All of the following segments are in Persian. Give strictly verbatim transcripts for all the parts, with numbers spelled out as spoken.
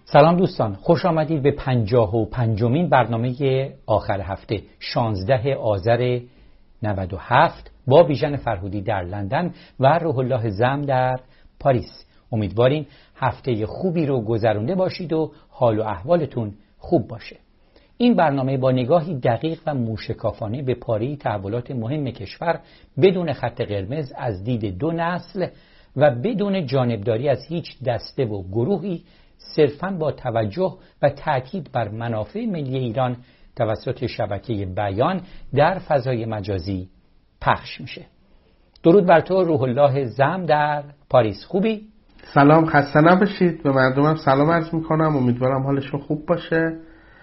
سلام دوستان، خوش آمدید به پنجاه و پنجمین برنامه آخر هفته شانزده آذر نود و هفت با بیژن فرهودی در لندن و روح الله زم در پاریس. امیدواریم هفته خوبی رو گذرونده باشید و حال و احوالتون خوب باشه. این برنامه با نگاهی دقیق و موشکافانه به پاره تحولات مهم کشور بدون خط قرمز از دید دو نسل و بدون جانبداری از هیچ دسته و گروهی، صرفاً با توجه و تأکید بر منافع ملی ایران توسط شبکه بیان در فضای مجازی پخش میشه. درود بر تو روح الله زم در پاریس. خوبی؟ سلام، خسته نباشید. به مردمم سلام عرض میکنم. امیدوارم حالشون خوب باشه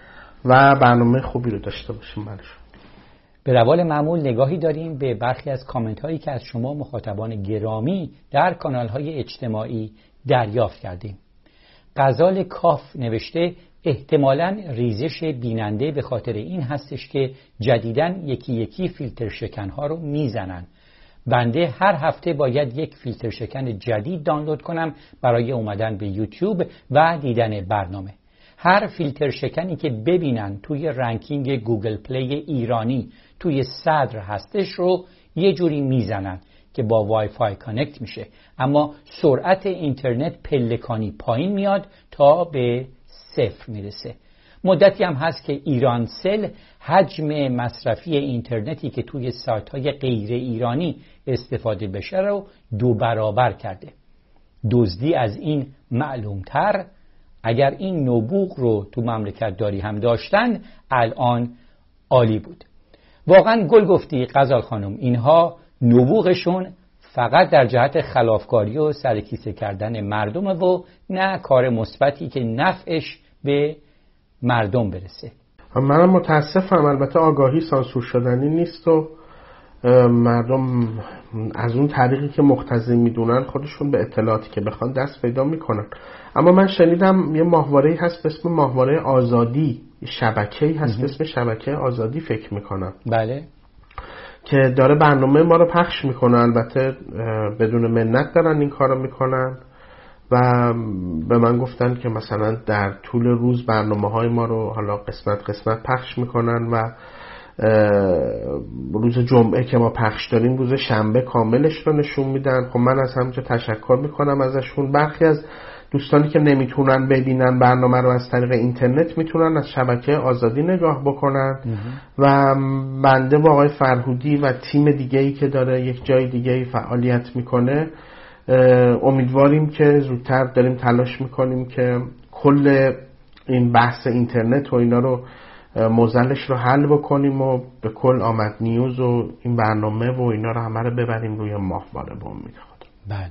و برنامه خوبی رو داشته باشیم براشون. به روال معمول نگاهی داریم به برخی از کامنت هایی که از شما مخاطبان گرامی در کانال های اجتماعی دریافت کردیم. غزال کاف نوشته احتمالاً ریزش بیننده به خاطر این هستش که جدیداً یکی یکی فیلتر شکن‌ها رو میزنن. بنده هر هفته باید یک فیلتر شکن جدید دانلود کنم برای اومدن به یوتیوب و دیدن برنامه. هر فیلتر شکنی که ببینن توی رنکینگ گوگل پلی ایرانی توی صدر هستش رو یه جوری میزنن که با وای فای کانکت میشه، اما سرعت اینترنت پلکانی پایین میاد تا به صفر میرسه. مدتی هم هست که ایرانسل حجم مصرفی اینترنتی که توی سایت های غیر ایرانی استفاده بشه رو دو برابر کرده. دزدی از این معلومتر، اگر این نبوغ رو تو مملکت داری هم داشتن الان عالی بود. واقعا گل گفتی غزال خانم، اینها نبوغشون فقط در جهت خلافکاری و سرکیسه کردن مردمه و نه کار مثبتی که نفعش به مردم برسه. منم متاسفم، البته آگاهی سانسور شدنی نیست و مردم از اون طریقی که مقتضی میدونن خودشون به اطلاعاتی که بخوان دست پیدا میکنن. اما من شنیدم یه ماهواره‌ای هست به اسم ماهواره آزادی، شبکه‌ای هست به اسم شبکه آزادی فکر میکنم. بله، که داره برنامه ما رو پخش میکنه. البته بدون منت دارن این کارو میکنن و به من گفتن که مثلا در طول روز برنامه های ما رو حالا قسمت قسمت پخش میکنن و روز جمعه که ما پخش داریم روز شنبه کاملش رو نشون میدن. خب من از همونجا تشکر میکنم ازشون. برخی از دوستانی که نمیتونن ببینن برنامه رو از طریق اینترنت میتونن از شبکه آزادی نگاه بکنن و بنده با آقای فرهودی و تیم دیگه‌ای که داره یک جای دیگه‌ای فعالیت میکنه امیدواریم که زودتر داریم تلاش میکنیم که کل این بحث اینترنت و اینا رو موزلش رو حل بکنیم و به کل آمد نیوز و این برنامه و اینا رو همه رو ببریم روی ماهواره به امید خدا. بله.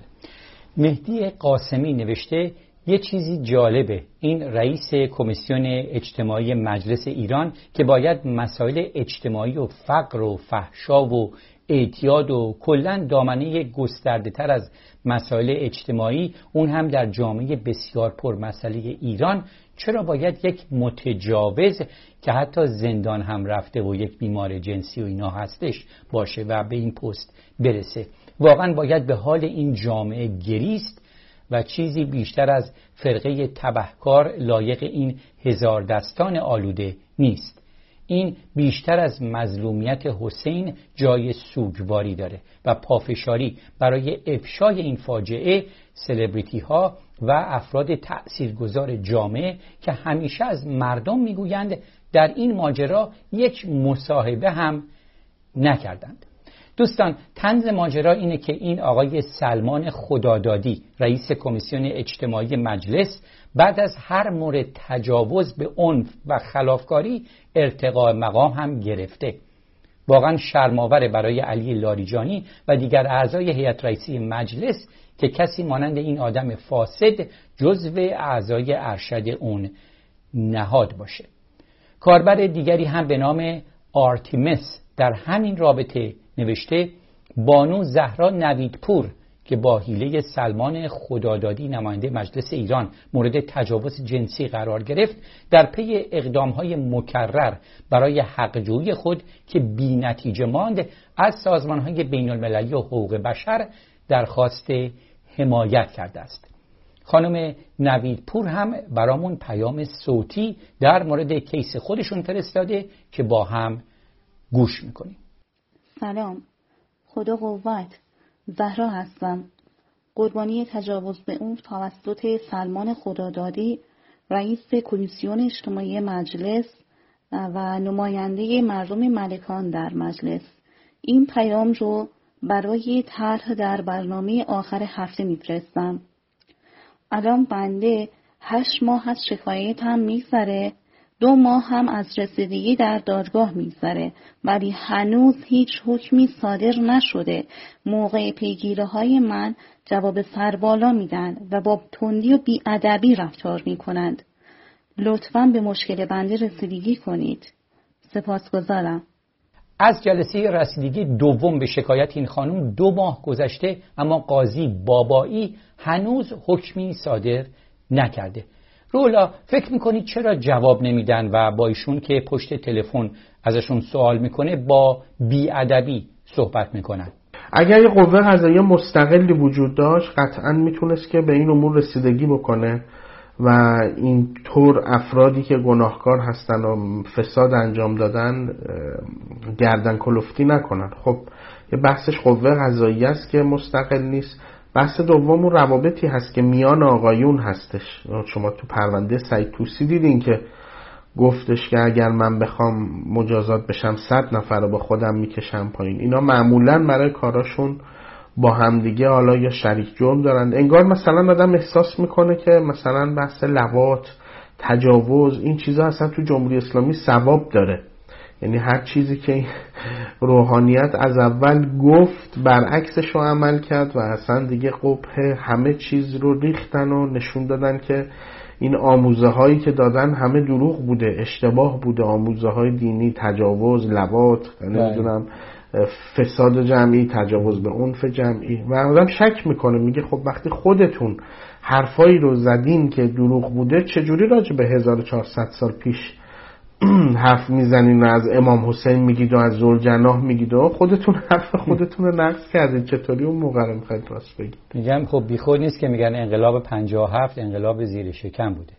مهدی قاسمی نوشته یه چیزی جالبه، این رئیس کمیسیون اجتماعی مجلس ایران که باید مسائل اجتماعی و فقر و فحشا و اعتیاد و کلاً دامنه گسترده تر از مسائل اجتماعی، اون هم در جامعه بسیار پرمسئله ایران، چرا باید یک متجاوز که حتی زندان هم رفته و یک بیمار جنسی و اینا هستش باشه و به این پست برسه؟ واقعا باید به حال این جامعه گریست و چیزی بیشتر از فرقه تبهکار لایق این هزار دستان آلوده نیست. این بیشتر از مظلومیت حسین جای سوگواری داره و پافشاری برای افشای این فاجعه سلبریتی ها و افراد تأثیرگذار جامعه که همیشه از مردم میگویند در این ماجرا یک مصاحبه هم نکردند. دوستان، طنز ماجرا اینه که این آقای سلمان خدادادی رئیس کمیسیون اجتماعی مجلس بعد از هر مورد تجاوز به عنف و خلافکاری ارتقاء مقام هم گرفته. واقعا شرم‌آور برای علی لاریجانی و دیگر اعضای هیئت رئیسی مجلس که کسی مانند این آدم فاسد جزو اعضای ارشد اون نهاد باشه. کاربر دیگری هم به نام آرتیمس در همین رابطه نوشته بانو زهرا نویدپور که با حیله سلمان خدادادی نماینده مجلس ایران مورد تجاوز جنسی قرار گرفت، در پی اقدام‌های مکرر برای حق‌جویی خود که بی‌نتیجه ماند از سازمان‌های بین‌المللی و حقوق بشر درخواست حمایت کرده است. خانم نوید پور هم برامون پیام صوتی در مورد کیس خودشون فرستاده که با هم گوش میکنیم. سلام، خدا قوت. زهرا هستم، قربانی تجاوز به اون توسط سلمان خدادادی، رئیس کمیسیون اجتماعی مجلس و نماینده مردم ملکان در مجلس. این پیام رو برای طرح در برنامه آخر هفته میفرستم. الان بنده هشت ماه از شکایتم میگذره، دو ماه هم از رسیدگی در دادگاه میگذره، ولی هنوز هیچ حکمی صادر نشده. موقع پیگیری های من جواب سربالا میدن و با تندی و بی‌ادبی رفتار میکنند. لطفاً به مشکل بنده رسیدگی کنید. سپاسگزارم. از جلسه رسیدگی دوم به شکایت این خانم دو ماه گذشته، اما قاضی بابایی هنوز حکمی صادر نکرده. رولا، فکر میکنید چرا جواب نمیدن و با ایشون که پشت تلفن ازشون سوال میکنه با بی‌ادبی صحبت میکنن؟ اگر یه قوه قضاییه مستقلی وجود داشت قطعاً میتونست که به این امور رسیدگی بکنه و این طور افرادی که گناهکار هستن و فساد انجام دادن گردن کلفتی نکنن. خب یه بحثش قوه قضاییه است که مستقل نیست. بحث دوم اون روابطی هست که میان آقایون هستش. شما تو پرونده سعید طوسی دیدین که گفتش که اگر من بخوام مجازات بشم صد نفر رو با خودم میکشم پایین. اینا معمولاً برای کاراشون با همدیگه حالا یا شریک جرم دارن. انگار مثلا آدم احساس میکنه که مثلا بحث لواط، تجاوز، این چیزا اصلا تو جمهوری اسلامی ثواب داره. یعنی هر چیزی که روحانیت از اول گفت برعکسش رو عمل کرد و اصلا دیگه قبح همه چیز رو ریختن و نشون دادن که این آموزه هایی که دادن همه دروغ بوده، اشتباه بوده. آموزه های دینی، تجاوز، لواط، نمیدونم فساد جمعی، تجاوز به عنف جمعی. و آدم شک میکنه، میگه خب وقتی خودتون حرفایی رو زدین که دروغ بوده، چجوری راجع به هزار و چهارصد سال پیش حرف میزنین و از امام حسین میگید و از ذوالجناح میگید و خودتون حرف خودتون رو نقض کردید؟ چطوری اون موقع رو میخواید راست بگید؟ میگم خب بیخود نیست که میگن انقلاب پنجاه و هفت انقلاب زیر شکم بوده.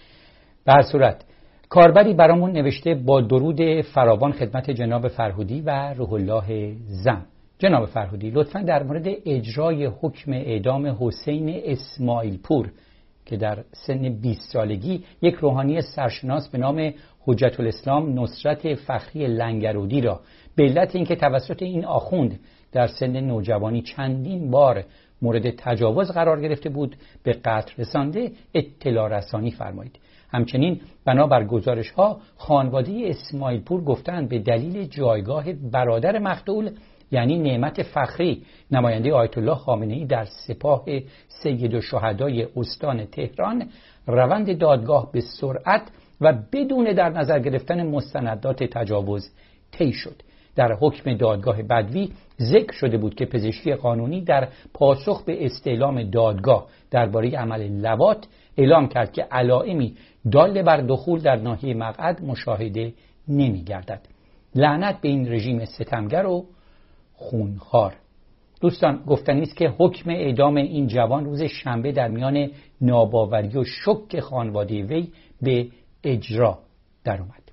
به هر صورت کاربری برامون نوشته با درود فراوان خدمت جناب فرهودی و روح الله زم. جناب فرهودی، لطفاً در مورد اجرای حکم اعدام حسین اسماعیل پور که در سن بیست سالگی یک روحانی سرشناس به نام حجت الاسلام نصرت فخری لنگرودی را به علت اینکه توسط این آخوند در سن نوجوانی چندین بار مورد تجاوز قرار گرفته بود به قتل رسانده اطلاع رسانی فرمایید. همچنین بنابر گزارش ها خانواده اسماعیل پور گفتند به دلیل جایگاه برادر مقتول یعنی نعمت فخری نماینده آیت الله خامنه‌ای در سپاه سید الشهدای استان تهران روند دادگاه به سرعت و بدون در نظر گرفتن مستندات تجاوز طی شد. در حکم دادگاه بدوی ذکر شده بود که پزشکی قانونی در پاسخ به استعلام دادگاه درباره عمل لواط اعلام کرد که علائمی دال بر دخول در ناحیه مقعد مشاهده نمی گردد. لعنت به این رژیم ستمگر و خونخوار. دوستان، گفتنی است که حکم اعدام این جوان روز شنبه در میان ناباوری و شک خانواده وی به اجرا در اومد.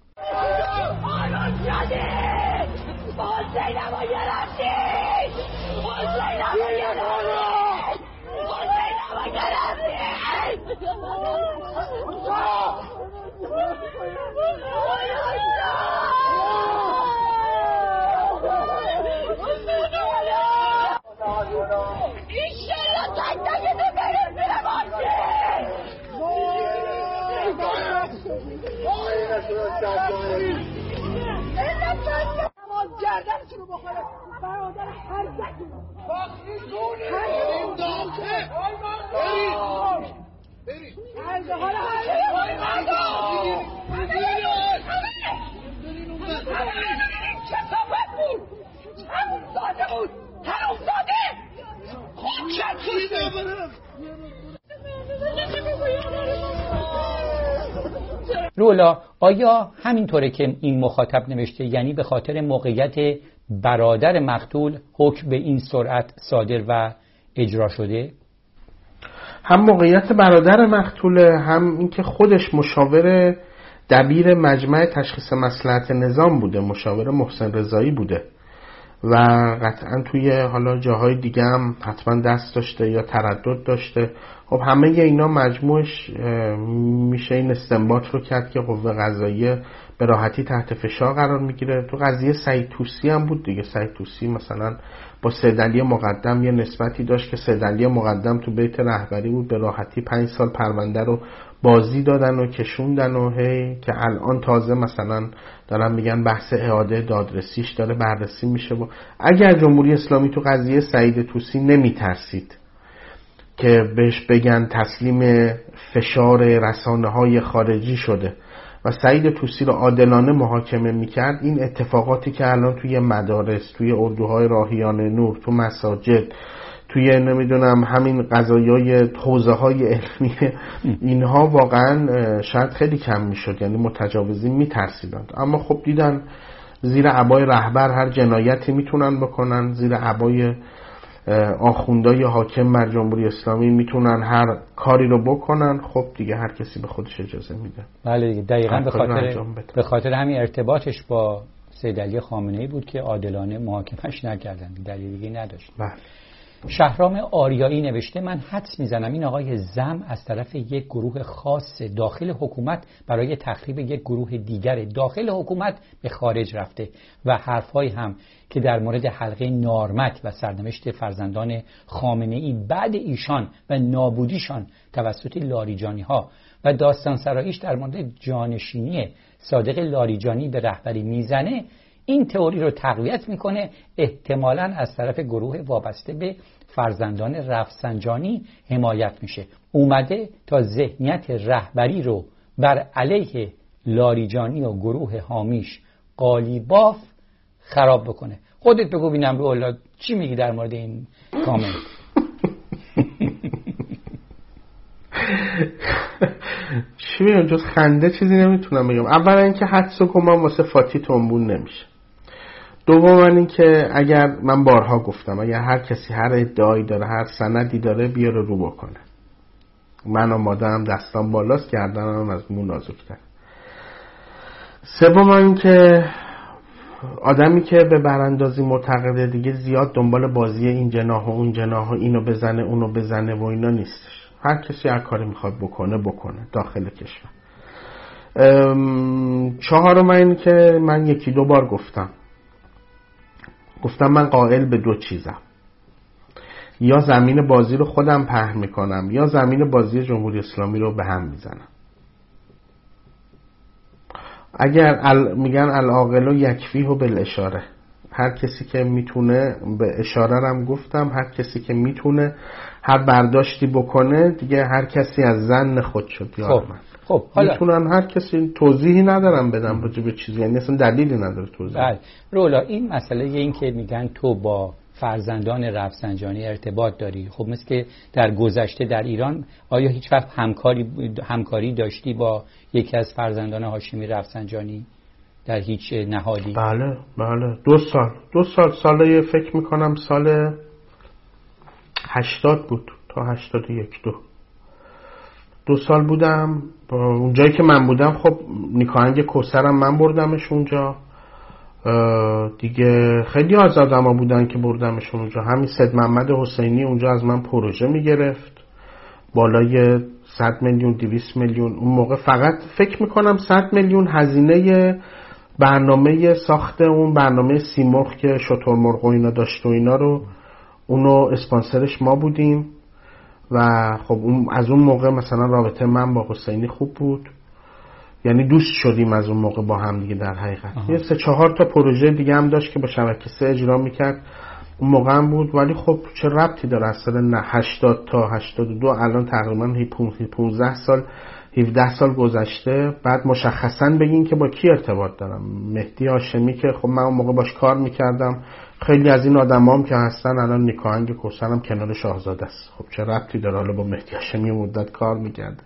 گردنشونو بخوره برادر هر زکی فخری بریم دامته بریم بریم از حال همه کسافت بود، همون ساده بود، همون ساده خوب شد. رولا، آیا همینطوره که این مخاطب نوشته، یعنی به خاطر موقعیت برادر مقتول حکم به این سرعت صادر و اجرا شده؟ هم موقعیت برادر مقتوله، هم اینکه خودش مشاور دبیر مجمع تشخیص مصلحت نظام بوده، مشاور محسن رضایی بوده و قطعا توی حالا جاهای دیگه هم حتما دست داشته یا تردد داشته. خب همه اینا مجموعش میشه این استنباط رو کرد که قوه قضاییه به راحتی تحت فشار قرار میگیره. تو قضیه سعید طوسی هم بود دیگه. سعید طوسی مثلا با سید علی مقدم یه نسبتی داشت که سید علی مقدم تو بیت رهبری بود، به راحتی پنج سال پرونده رو بازی دادن و کشوندن و هی که الان تازه مثلا دارن میگن بحث اعاده دادرسیش داره بررسی میشه. و اگر جمهوری اسلامی تو قضیه سعید طوسی نمیترسید که بهش بگن تسلیم فشار رسانه های خارجی شده و سعید طوسی رو عادلانه محاکمه میکرد، این اتفاقاتی که الان توی مدارس، توی اردوهای راهیان نور، تو مساجد، توی نمیدونم همین قضایای حوزه های علمی، اینها واقعا شاید خیلی کم میشد، یعنی متجاوزین میترسیدند. اما خب دیدن زیر عبای رهبر هر جنایتی میتونن بکنن، زیر عبای آخوندای حاکم بر جمهوری اسلامی میتونن هر کاری رو بکنن. خب دیگه هر کسی به خودش اجازه میده. بله دیگه، دقیقاً به خاطر به خاطر همین ارتباطش با سید علی خامنه‌ای بود که عادلانه محاکمش نکردن، دلیل دیگه نداشت. بله. شهرام آریایی نوشته من حدس میزنم این آقای زم از طرف یک گروه خاص داخل حکومت برای تخریب یک گروه دیگر داخل حکومت به خارج رفته و حرفایی هم که در مورد حلقه نارمک و سرنوشت فرزندان خامنه‌ای بعد ایشان و نابودیشان توسط لاریجانی ها و داستان سراییش در مورد جانشینی صادق لاریجانی به رهبری میزنه، این تئوری رو تقویت میکنه احتمالاً از طرف گروه وابسته به فرزندان رفسنجانی حمایت میشه، اومده تا ذهنیت رهبری رو بر علیه لاریجانی و گروه حامیش قالیباف خراب بکنه. خودت بگو ببینم رو الله چی میگی در مورد این کامنت؟ چی میگم جز خنده چیزی نمیتونم بگم. اولا اینکه حدس و گمان واسه فاتی تنبون نمیشه. دوما اینکه اگر من بارها گفتم اگر هر کسی هر ادعایی داره، هر سندی داره، بیاره رو بکنه. من آماده‌ام، دستام بالاست، گردنم از مو نازک‌تر. سوم اینکه آدمی که به براندازی معتقده دیگه زیاد دنبال بازی این جناح و اون جناح و اینو بزنه اونو بزنه و اینا نیستش. هر کسی هر کاری میخواد بکنه بکنه داخل کشور. چهارم این که من یکی دو بار گفتم گفتم من قائل به دو چیزم، یا زمین بازی رو خودم پهن میکنم یا زمین بازی جمهوری اسلامی رو به هم میزنم. اگر ال... میگن العاقل یکفیه بالاشاره، هر کسی که میتونه، به اشاره رم گفتم، هر کسی که میتونه هر برداشتی بکنه دیگه، هر کسی از ظن خود شد. خب خب حالا میتونن هر کسی، توضیحی ندارم بدم راجع به چیزی، یعنی اصلا دلیلی نداره توضیح. بله رولا، این مسئله این که میگن تو با فرزندان رفسنجانی ارتباط داری، خب مثل که در گذشته در ایران آیا هیچ وقت همکاری همکاری داشتی با یکی از فرزندان هاشمی رفسنجانی در هیچ نهادی؟ بله بله دو سال دو سال ساله فکر میکنم سال هشتاد بود تا هشتاد و یک دو دو سال بودم. اونجایی که من بودم خب نیکاهنگ کوثرم من بردمش اونجا دیگه. خیلی از آدما بودن که بردمش اونجا. همین سید محمد حسینی اونجا از من پروژه میگرفت بالای صد میلیون دویست میلیون. اون موقع فقط فکر میکنم صد میلیون هزینه برنامه ساخت اون برنامه سیمرغ که شترمرغ و اینا داشت و اینا رو، اونو اسپانسرش ما بودیم. و خب اون از اون موقع مثلا رابطه من با حسینی خوب بود، یعنی دوست شدیم از اون موقع با هم دیگه. در حقیقت یه سه چهار تا پروژه دیگه هم داشت که با شبکه سه اجرا میکرد اون موقع هم بود. ولی خب چه ربطی داره از سال هشتاد تا هشتاد و دو الان تقریبا پانزده سال هفده سال گذشته. بعد مشخصا بگین که با کی ارتباط دارم. مهدی هاشمی که خب من اون موقع باش کار میکردم، خیلی از این آدمام که هستن الان نیکاهنگ کوثرم کنار شاهزاده است. خب چه ربطی داره حالا با مهدی هاشمی مدت کار میکرد.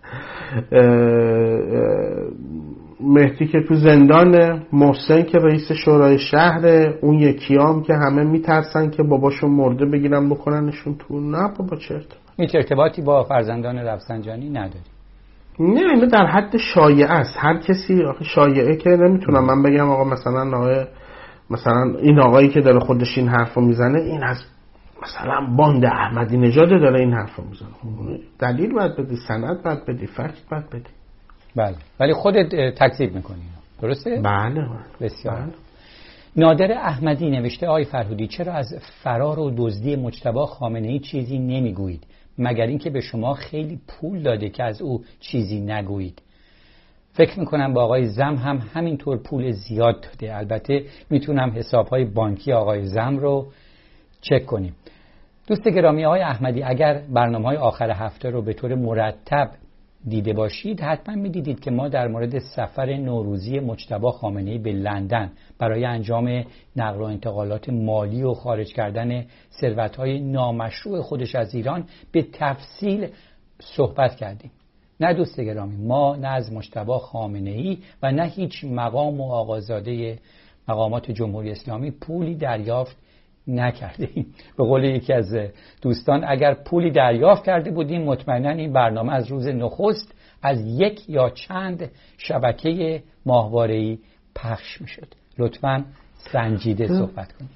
مهدی که تو زندان، محسن که رئیس شورای شهر، اون یکیام که همه میترسن که باباشون مرده بگیرن بکننشون تو. نه بابا چه ارتباط. هیچ ارتباطی با فرزندان رفسنجانی نداری؟ نه اینه در حد شایعه است. هر کسی آخه شایعه که نمیتونم من بگم آقا مثلا آقا مثلا این آقایی که داره خودش این حرفو میزنه این از مثلا باند احمدی نژاد داره این حرفو میزنه. دلیل باید بدی، سند باید بدی، فکت باید بدی. بله ولی خودت تکذیب میکنی درسته؟ بله بسیار بله. نادر احمدی نوشته آقای فرهودی چرا از فرار و دزدی مجتبی خامنه‌ای چیزی نمیگویید مگر اینکه به شما خیلی پول داده که از او چیزی نگویید؟ فکر میکنم با آقای زم هم همینطور پول زیاد داده. البته میتونم حسابهای بانکی آقای زم رو چک کنیم. دوست گرامی آقای احمدی اگر برنامه‌های آخر هفته رو به طور مرتب دیده باشید حتما میدیدید که ما در مورد سفر نوروزی مجتبی خامنه‌ای به لندن برای انجام نقل و انتقالات مالی و خارج کردن ثروت‌های نامشروع خودش از ایران به تفصیل صحبت کردیم. نه دوست گرامی ما نه از مجتبی خامنه‌ای و نه هیچ مقام و آقازاده مقامات جمهوری اسلامی پولی دریافت نکردیم. به قول یکی از دوستان اگر پولی دریافت کرده بودیم مطمئنا این برنامه از روز نخست از یک یا چند شبکه ماهواره‌ای پخش میشد. لطفاً سنجیده صحبت کنید.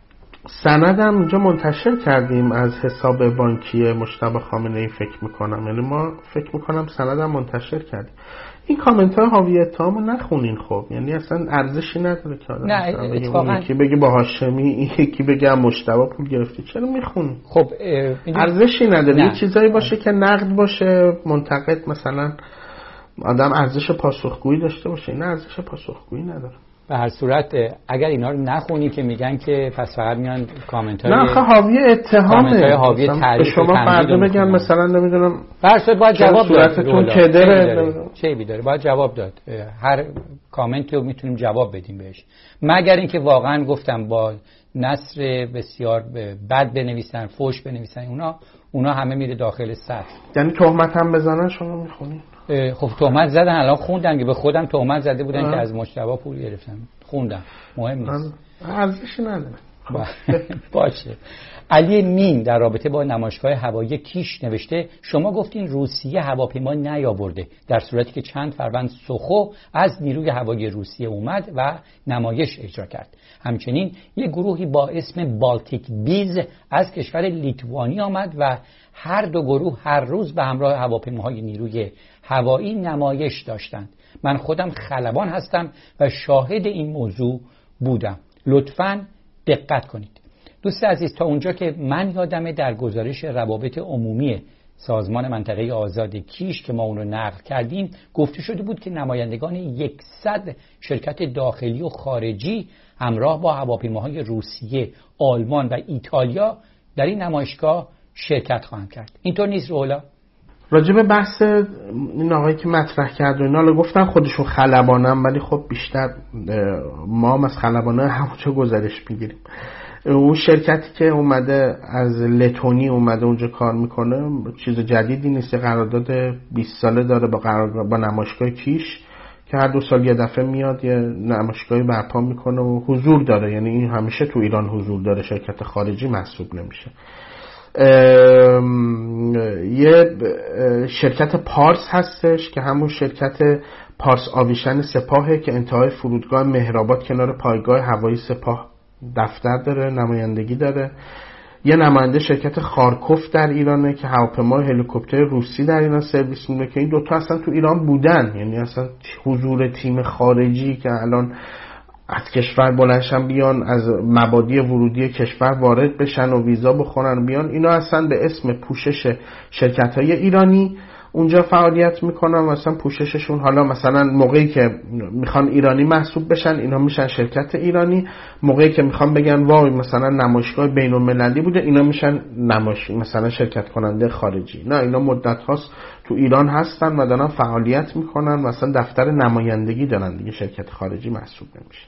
سندم اینجا منتشر کردیم از حساب بانکی مجتبی خامنه‌ای فکر میکنم، یعنی ما فکر میکنم سندم منتشر کردیم. این کامنت های حاوی اتهامو نخونین خب، یعنی اصلا ارزشی نداره که آدم نه اتفاقا یکی بگه با هاشمی یکی بگه مجتبی پول گرفتی، چرا میخونی؟ خب ارزشی نداره. یه چیزایی باشه که نقد باشه، منتقد مثلا آدم ارزش پاسخگویی داشته باشه، این ارزش پاسخگویی نداره. به هر صورت اگر اینا رو نخونی که میگن که پس فقط میان کامنت های نه آخه حاوی اتهامه، حاوی به شما فردا بگم مثلا نمیدونم به هر صورت باید جواب داد، صورتتون کدره چه بی داره باید جواب داد. هر کامنتی رو میتونیم جواب بدیم بهش، مگر اینکه واقعا گفتم با نثر بسیار بد بنویسن، فوش بنویسن، اونا اونا همه میره داخل سطح. یعنی تهمت هم بزنن شما میخونید؟ خب تهمت زدن، الان خوندم که به خودم تهمت زده بودن که از مجتبی پول گرفتم، خوندم، مهم نیست، ارزشی نداره. باشه. علی مین در رابطه با نمایشگاه هوایی کیش نوشته شما گفتین روسیه هواپیما نیاورده در صورتی که چند فروند سوخو از نیروی هوایی روسیه اومد و نمایش اجرا کرد. همچنین یک گروهی با اسم بالتیک بیز از کشور لیتوانی آمد و هر دو گروه هر روز به همراه هواپیماهای نیروی هوایی نمایش داشتند. من خودم خلبان هستم و شاهد این موضوع بودم. لطفاً دقت کنید. دوست عزیز تا اونجا که من یادمه در گزارش روابط عمومی سازمان منطقه آزاد کیش که ما اون رو نقل کردیم گفته شده بود که نمایندگان صد شرکت داخلی و خارجی همراه با هواپیماهای روسیه، آلمان و ایتالیا در این نمایشگاه شرکت خواهند کرد. اینطور نیست رولا؟ راجب بحث این آقایی که مطرح کرد و اینا رو گفتن خودشون خلبانن، ولی خب بیشتر ما هم از خلبانه همونجا گزارش میگیریم. اون شرکتی که اومده از لتونی اومده اونجا کار میکنه چیز جدیدی نیست، قرارداد بیست ساله داره با قرار با نمایشگاه کیش که هر دو سال یه دفعه میاد یه نمایشگاهی برپا میکنه و حضور داره، یعنی این همیشه تو ایران حضور داره، شرکت خارجی محسوب نمیشه. یه شرکت پارس هستش که همون شرکت پارس آویشن سپاهه که انتهای فرودگاه مهرآباد کنار پایگاه هوایی سپاه دفتر داره، نمایندگی داره. یه نماینده شرکت خارکوف در ایرانه که هواپیمای هلیکوپتر روسی در ایران سرویس میده که این دوتا اصلا تو ایران بودن، یعنی اصلا حضور تیم خارجی که الان از کشور بلندشن بیان از مبادی ورودی کشور وارد بشن و ویزا بخورن بیان، اینا اصلا به اسم پوشش شرکت‌های ایرانی اونجا فعالیت میکنن و اصلا پوشششون حالا مثلا موقعی که میخوان ایرانی محسوب بشن اینا میشن شرکت ایرانی، موقعی که میخوان بگن وای مثلا نمایشگاه بین‌المللی بوده اینا میشن نمایش مثلا شرکت کننده خارجی. نه اینا مدت هاست تو ایران هستن و دارن فعالیت میکنن و اصلا دفتر نمایندگی دارن دیگه، شرکت خارجی محسوب نمیشه.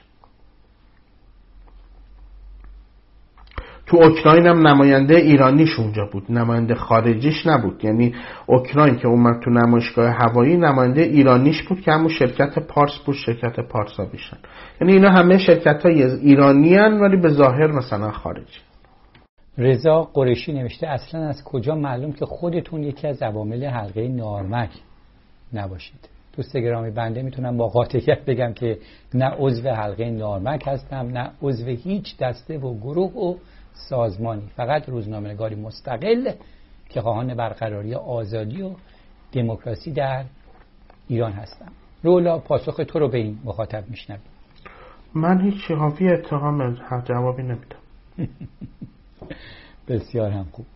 تو اوکراین هم نماینده ایرانیش اونجا بود، نماینده خارجیش نبود، یعنی اوکراین که اومد تو نمایشگاه هوایی نماینده ایرانیش بود که همون شرکت پارس بود، شرکت پارس آویشن. یعنی اینا همه شرکت های ایرانی هن ولی به ظاهر مثلا خارجی. رضا قریشی نوشته اصلا از کجا معلوم که خودتون یکی از عوامل حلقه نارمک نباشید؟ دوست گرامی، بنده میتونم با قاطعیت بگم که نه عضو حلقه نارمک هستم، نه عضو هیچ دسته و گروه و سازمانی. فقط روزنامه‌نگاری مستقل که خواهان برقراری آزادی و دموکراسی در ایران هستم. رولا، پاسخ تو رو به این مخاطب میشنویم. من هیچ حاوی اتهام جوابی نمیدم. بسیار هم خوب.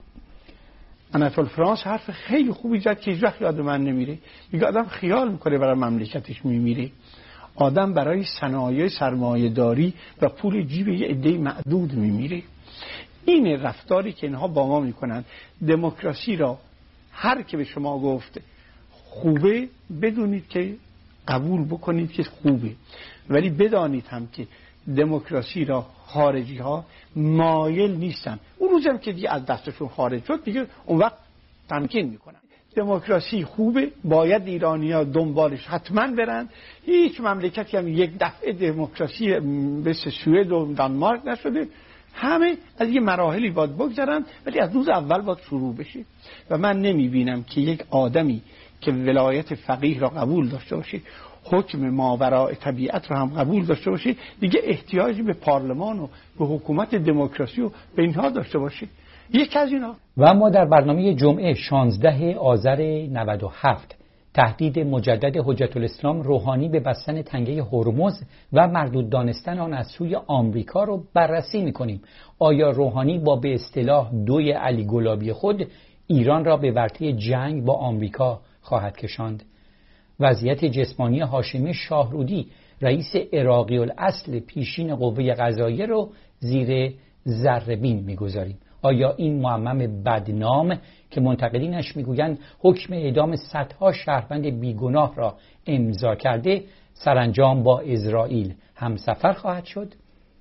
آناتول فرانس حرف خیلی خوبی زد که هیچ وقت یاد من نمیره. میگه آدم خیال میکنه برای مملکتش میمیره، آدم برای صنایع سرمایه‌داری و پول جیب یه عده معدود میمیره. این رفتاری که اینها با ما میکنن، دموکراسی را هر که به شما گفت خوبه بدونید که قبول بکنید که خوبه، ولی بدانید هم که دموکراسی را خارجی ها مایل نیستن. اون روزم که دیگه از دستشون خارج شد دیگه اون وقت تمکین میکنن. دموکراسی خوبه، باید ایرانی ها دنبالش حتما برن. هیچ مملکتی هم یک دفعه دموکراسی مثل سوئد و دانمارک نشده، همه از یه مراحلی باید بگذرن، ولی از روز اول باید شروع بشه. و من نمیبینم که یک آدمی که ولایت فقیه را قبول داشته باشه، حکم ماوراء طبیعت را هم قبول داشته باشه، دیگه احتیاجی به پارلمان و به حکومت دموکراسی و به اینها داشته باشه. یک از اینا. و اما در برنامه جمعه شانزده آذر نود و هفت تهدید مجدد حجت الاسلام روحانی به بستن تنگه هرمز و مردود دانستن آن از سوی آمریکا رو بررسی می‌کنیم. آیا روحانی با به اصطلاح دوی علی گلابی خود ایران را به ورطه جنگ با آمریکا خواهد کشاند؟ وضعیت جسمانی هاشمی شاهرودی رئیس عراقی الاصل پیشین قوه قضاییه رو زیر ذره‌بین می‌گذاریم. آیا این معمم بدنام که منتقدینش میگویند حکم اعدام صدها شهروند بیگناه را امضا کرده سرانجام با اسرائیل همسفر خواهد شد؟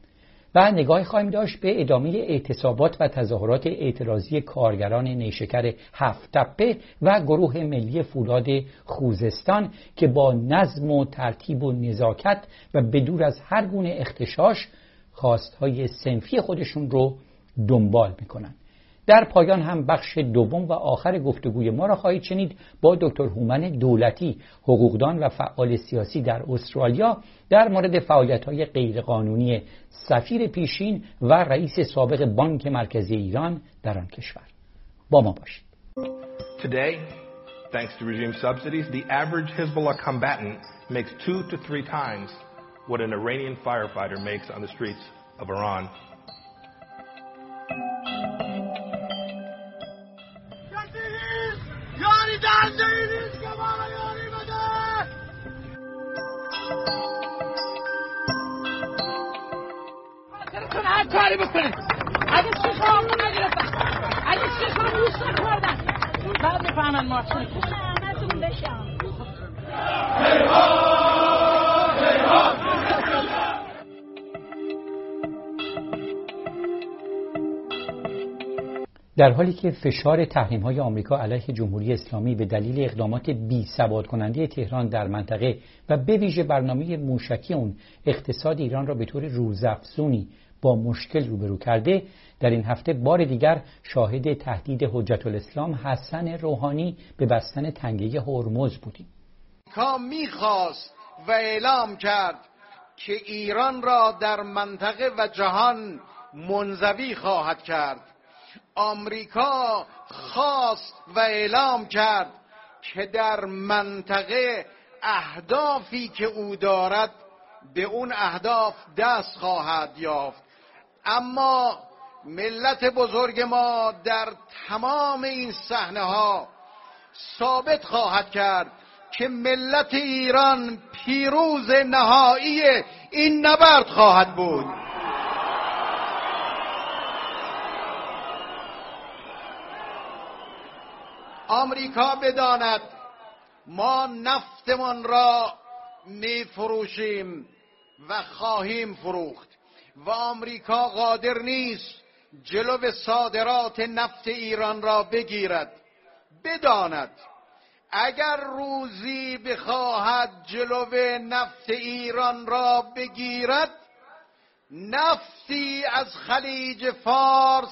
و نگاهی خواهیم داشت به ادامه اعتصابات و تظاهرات اعتراضی کارگران نیشکر هفت تپه و گروه ملی فولاد خوزستان که با نظم و ترتیب و نزاکت و بدور از هر گونه اختشاش خواستهای صنفی خودشون رو دنبال میکنن. در پایان هم بخش دوم و آخر گفتگوی ما را خواهید شنید با دکتر هومن دولتی، حقوقدان و فعال سیاسی در استرالیا، در مورد فعالیت‌های غیرقانونی سفیر پیشین و رئیس سابق بانک مرکزی ایران در آن کشور. با ما باشید. Today, thanks to regime subsidies, the average Hezbollah combatant makes two to three times what an Iranian firefighter makes on the streets of Iran. هر کاری بکنه اگه چیز ها همون نگرفتن، اگه چیز ها روش نکردن بعد بفهمن ما چی کنیم. همتون بشم در حالی که فشار تحریم‌های آمریکا علیه جمهوری اسلامی به دلیل اقدامات بی‌ثبات کننده تهران در منطقه و به ویژه برنامه موشکی اون اقتصاد ایران را به طور روزافزونی با مشکل روبرو کرده، در این هفته بار دیگر شاهد تهدید حجت الاسلام حسن روحانی به بستن تنگه هرمز بودیم. آمریکا می‌خواست و اعلام کرد که ایران را در منطقه و جهان منزوی خواهد کرد. آمریکا خواست و اعلام کرد که در منطقه اهدافی که او دارد به اون اهداف دست خواهد یافت. اما ملت بزرگ ما در تمام این صحنه ها ثابت خواهد کرد که ملت ایران پیروز نهایی این نبرد خواهد بود. آمریکا بداند ما نفتمان را می فروشیم و خواهیم فروخت و آمریکا قادر نیست جلو صادرات نفت ایران را بگیرد. بداند اگر روزی بخواهد جلو نفت ایران را بگیرد، نفتی از خلیج فارس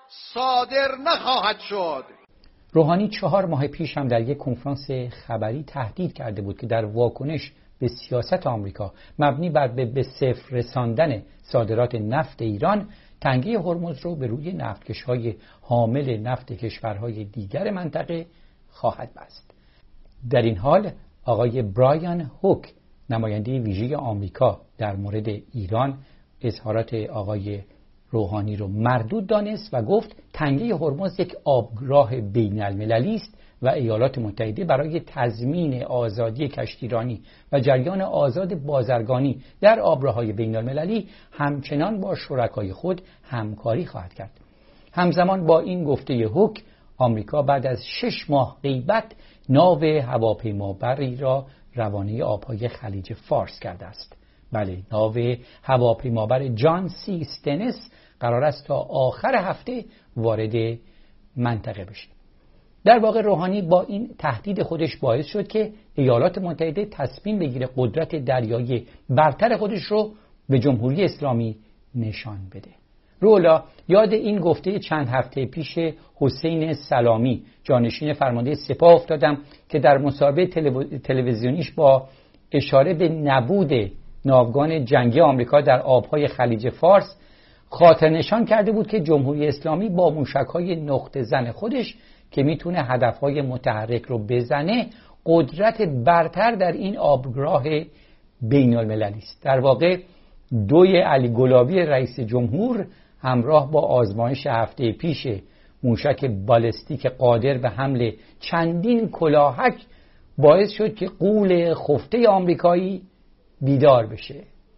صادر نخواهد شد. روحانی چهار ماه پیش هم در یک کنفرانس خبری تهدید کرده بود که در واکنش به سیاست آمریکا مبنی بر به صفر رساندن صادرات نفت ایران، تنگه هرمز رو به روی نفتکش‌های حامل نفت کشورهای دیگر منطقه خواهد بست. در این حال آقای برایان هوک، نماینده ویژه آمریکا در مورد ایران، اظهارات آقای روحانی رو مردود دانست و گفت تنگه هرمز یک آبراه بین المللی است و ایالات متحده برای تضمین آزادی کشتیرانی و جریان آزاد بازرگانی در آبراهای بین المللی همچنان با شرکای خود همکاری خواهد کرد. همزمان با این گفته هوک، آمریکا بعد از شش ماه غیبت ناو هواپیمابری را روانه آبهای خلیج فارس کرده است. بله، ناو هواپیمابر جان سی استنس قرار است تا آخر هفته وارد منطقه بشه. در واقع روحانی با این تهدید خودش باعث شد که ایالات متحده تصمیم بگیره قدرت دریایی برتر خودش رو به جمهوری اسلامی نشان بده. رولا یاد این گفته چند هفته پیش حسین سلامی، جانشین فرمانده سپاه افتادم که در مصاحبه تلویزیونیش با اشاره به نبود ناوگان جنگی آمریکا در آبهای خلیج فارس خاطر نشان کرده بود که جمهوری اسلامی با موشک‌های نقطه زن خودش که میتونه هدف‌های متحرک رو بزنه قدرت برتر در این آبراه بین المللی است. در واقع دوی علی گلابی رئیس جمهور همراه با آزمایش هفته پیش موشک بالستیک قادر به حمل چندین کلاهک باعث شد که غول خفته آمریکایی بیدار بشه.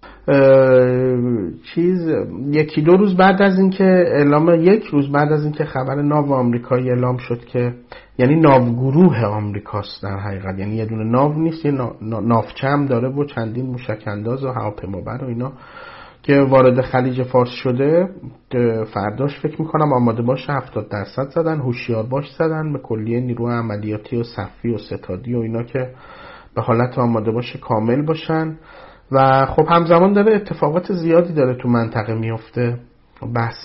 چیز یکی دو روز بعد از اینکه اعلام یک روز بعد از اینکه خبر ناو آمریکایی اعلام شد که یعنی ناوگروه آمریکاست در حقیقت، یعنی یه دونه ناو نیست، یه ناوچه هم داره و چندین موشک انداز و هواپیمابر و اینا که وارد خلیج فارس شده، فرداش فکر میکنم آماده باش هفتاد درصد زدن، هوشیار باش زدن به کلیه نیروی عملیاتی و صفی و ستادی و اینا که به حالت آماده باش کامل باشن. و خب همزمان داره اتفاقات زیادی داره تو منطقه میفته. بحث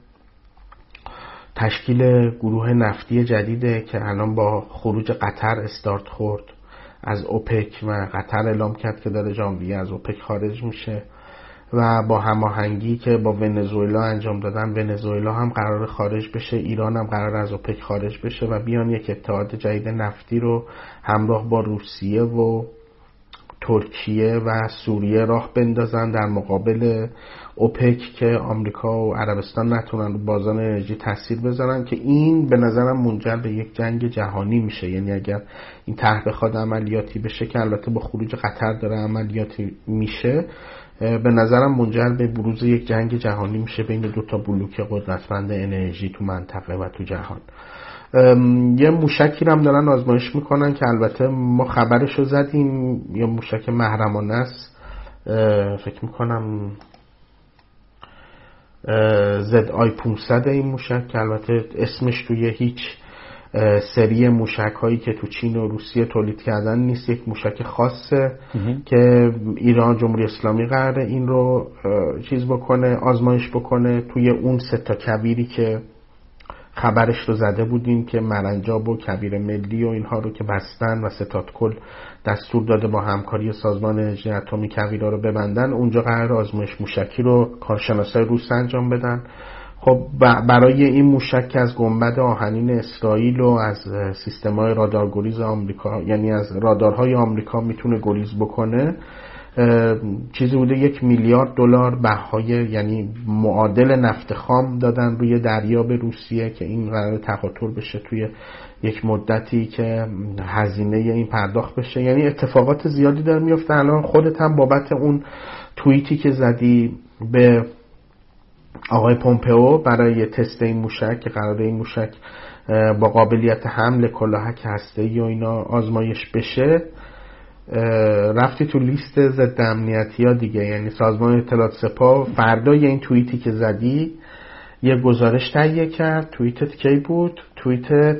تشکیل گروه نفتی جدیده که الان با خروج قطر استارت خورد از اوپک و قطر اعلام کرد که داره ژانویه از اوپک خارج میشه و با هماهنگی که با ونزوئلا انجام دادن، ونزوئلا هم قرار خارج بشه، ایران هم قرار از اوپک خارج بشه و بیان یک اتحاد جدید نفتی رو همراه با روسیه و ترکیه و سوریه راه بندازن در مقابل اوپک که آمریکا و عربستان نتونن رو بازار انرژی تاثیر بذارن، که این به نظرم منجر به یک جنگ جهانی میشه. یعنی اگر این طرح بخواد عملیاتی بشه که البته با خروج قطر داره عملیاتی میشه، به نظرم منجر به بروز یک جنگ جهانی میشه بین دو تا بلوک قدرتمند انرژی تو منطقه و تو جهان. یه موشکی هم دارن آزمایش میکنن که البته ما خبرشو زدیم، یه موشک محرمانه است، فکر میکنم زد آی پانصد این موشک که البته اسمش توی هیچ سری موشک هایی که تو چین و روسیه تولید کردن نیست، یک موشک خاصه که ایران جمهوری اسلامی قراره این رو چیز بکنه، آزمایش بکنه توی اون سه تا کبیری که خبرش رو زده بودیم که مرنجاب و کبیر ملی و اینها رو که بستن و ستادکل دستور داده با همکاری سازمان انرژی اتمی کویرها رو ببندن، اونجا قرار آزمایش موشکی رو کارشناسای روس انجام بدن. خب برای این موشک که از گنبد آهنین اسرائیل و از سیستم‌های رادارگریز آمریکا، یعنی از رادارهای آمریکا میتونه گریز بکنه، چیزی بوده یک میلیارد دلار بهای، یعنی معادل نفت خام دادن روی دریا به روسیه که این قرار تقاطر بشه توی یک مدتی که هزینه این پرداخت بشه. یعنی اتفاقات زیادی داره میفته. الان خودت هم بابت اون توییتی که زدی به آقای پومپئو برای تست این موشک که قراره این موشک با قابلیت حمل کلاهک هسته‌ای و اینا آزمایش بشه، رفتی تو لیست ضد امنیتی ها دیگه. یعنی سازمان اطلاعات سپاه فردای این توییتی که زدی یه گزارش تهیه کرد. توییتت کی بود؟ توییتت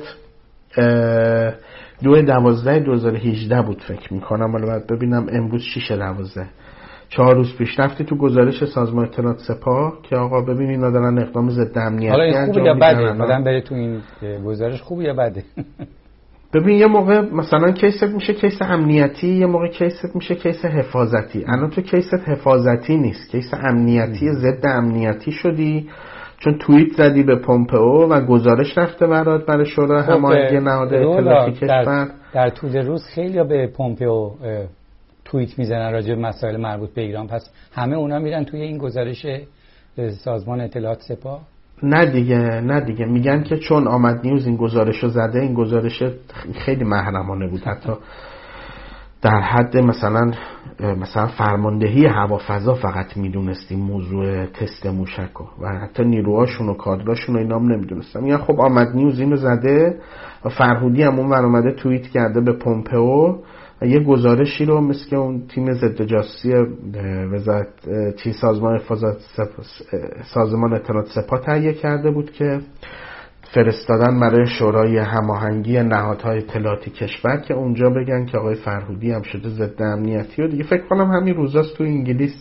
دو دوازده دو هزار و هجده بود فکر میکنم، ولی باید ببینم امروز شش دوازده چهار روز پیش رفتی تو گزارش سازمان اطلاعات سپاه که آقا ببین اینا دارن اقدام ضد امنیتی حالا این خوبه یا بده؟ آدم بره تو این گزارش خوبه یا بده؟ ببین یه موقع مثلا کیست میشه کیس امنیتی، یه موقع کیست میشه کیس حفاظتی. الان تو کیست حفاظتی نیست، کیس امنیتی ضد امنیتی شدی چون توییت زدی به پومپئو و گزارش رفته برات برای شورای هماهنگی نهادهای اطلاعاتی کشور. در, در طول روز خیلی به پومپئو توییت میزنن راجع به مسائل مربوط به ایران، پس همه اونا میرن توی این گزارش سازمان اطلاعات سپاه؟ نه دیگه نه دیگه میگن که چون آمد نیوز این گزارشو زده، این گزارش خیلی محرمانه بود، حتی در حد مثلا مثلا فرماندهی هوافضا فقط میدونستیم موضوع تست موشک و حتی نیروهاشون و کادراشون و اینام نمیدونستم. میگن خب آمد نیوز اینو زده و فرهودی هم اون ور اومده توییت کرده به پومپئو و یه گزارشی رو مثل که اون تیم ضد جاسوسی وزارت چی سازمان حفاظت سازمان اطلاعات سپاه تهیه کرده بود که فرستادن برای شورای هماهنگی نهادهای اطلاعاتی کشور که اونجا بگن که آقای فرهودی هم شده ضد امنیتی و دیگه فکر کنم همین روزاست تو انگلیس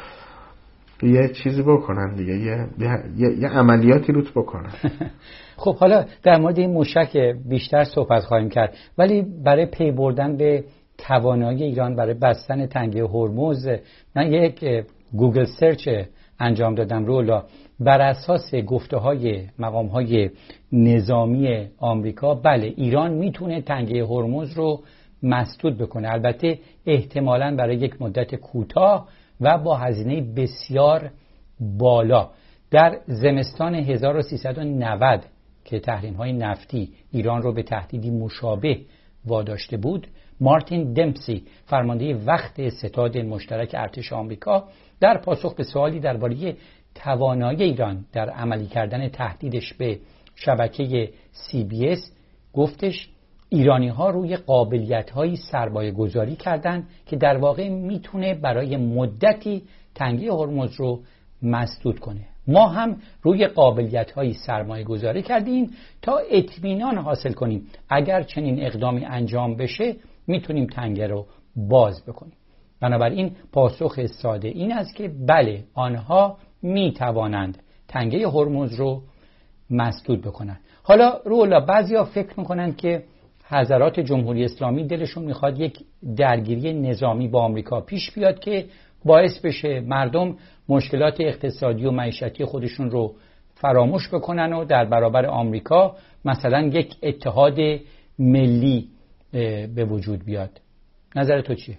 یه چیزی بکنن دیگه، یه, یه،, یه عملیاتی روت بکنن. خب حالا در مورد این موشک بیشتر صحبت خواهیم کرد، ولی برای پی بردن به توانایی ایران برای بستن تنگه هرمز من یک گوگل سرچ انجام دادم رولا. بر اساس گفته های مقام های نظامی آمریکا بله ایران میتونه تنگه هرمز رو مسدود بکنه، البته احتمالاً برای یک مدت کوتاه و با هزینه بسیار بالا. در زمستان هزار و سیصد و نود که تحریم های نفتی ایران رو به تهدیدی مشابه واداشته بود، مارتین دمپسی فرمانده وقت ستاد مشترک ارتش آمریکا در پاسخ به سوالی درباره توانایی ایران در عملی کردن تهدیدش به شبکه سی بی اس گفتش ایرانی ها روی قابلیت های سرمایه گذاری کردن که در واقع میتونه برای مدتی تنگه هرمز رو مسدود کنه. ما هم روی قابلیت های سرمایه گذاری کردیم تا اطمینان حاصل کنیم اگر چنین اقدامی انجام بشه میتونیم تنگه رو باز بکنیم. بنابراین پاسخ ساده این است که بله آنها می توانند تنگه هرمز رو مسدود بکنند. حالا رولا بعضیا فکر میکنن که حضرات جمهوری اسلامی دلشون میخواد یک درگیری نظامی با آمریکا پیش بیاد که باعث بشه مردم مشکلات اقتصادی و معیشتی خودشون رو فراموش بکنن و در برابر آمریکا مثلا یک اتحاد ملی به وجود بیاد. نظر تو چیه؟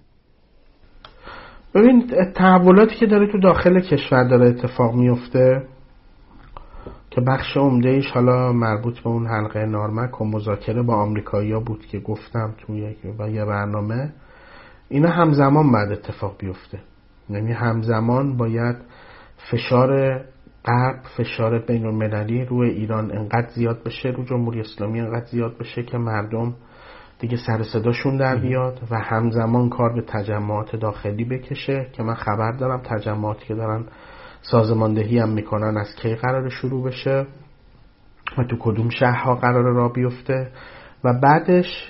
ببین تحولاتی که داره تو داخل کشور داره اتفاق میفته که بخش عمده‌ایش حالا مربوط به اون حلقه نارمک و مذاکره با آمریکایی‌ها بود که گفتم توی یه برنامه، اینا همزمان باید اتفاق بیفته. یعنی همزمان باید فشار غرب، فشار بین‌المللی روی ایران انقدر زیاد بشه، رو جمهوری اسلامی انقدر زیاد بشه که مردم دیگه سر صداشون در بیاد و همزمان کار به تجمعات داخلی بکشه که من خبر دارم تجمعاتی که دارن سازماندهی هم میکنن از کی قرار شروع بشه و تو کدوم شهرها قرار را بیفته و بعدش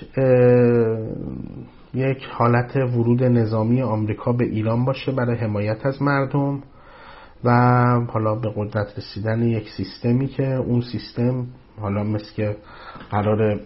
یک حالت ورود نظامی آمریکا به ایران باشه برای حمایت از مردم و حالا به قدرت رسیدن یک سیستمی که اون سیستم حالا مثل که قرار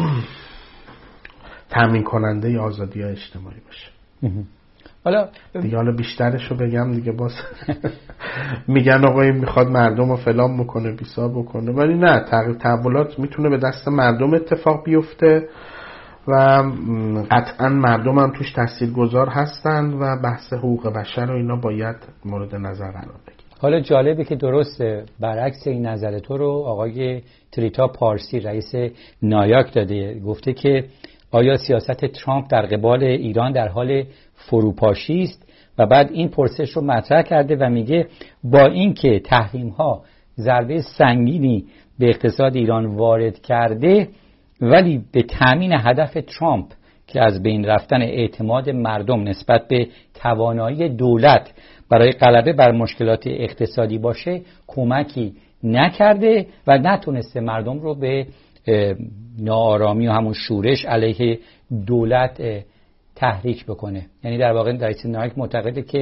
تامین کننده آزادی های اجتماعی باشه. حالا دیگه حالا بیشترش رو بگم دیگه باز میگن آقا این میخواد مردم رو فلان بکنه بیسا بکنه، ولی نه، تغییر تحولات میتونه به دست مردم اتفاق بیفته و قطعا مردم هم توش تاثیرگذار هستن و بحث حقوق بشر و اینا باید مورد نظر قرار بگیره. حالا جالبه که درسته برعکس این نظر تو رو آقای تریتا پارسی رئیس نایاک داده، گفته که آیا سیاست ترامپ در قبال ایران در حال فروپاشی است و بعد این پرسش رو مطرح کرده و میگه با اینکه تحریم‌ها ضربه سنگینی به اقتصاد ایران وارد کرده ولی به تامین هدف ترامپ که از بین رفتن اعتماد مردم نسبت به توانایی دولت برای غلبه بر مشکلات اقتصادی باشه کمکی نکرده و نتونسته مردم رو به ناآرامی و همون شورش علیه دولت تحریک بکنه. یعنی در واقع رئیس نایاک معتقده که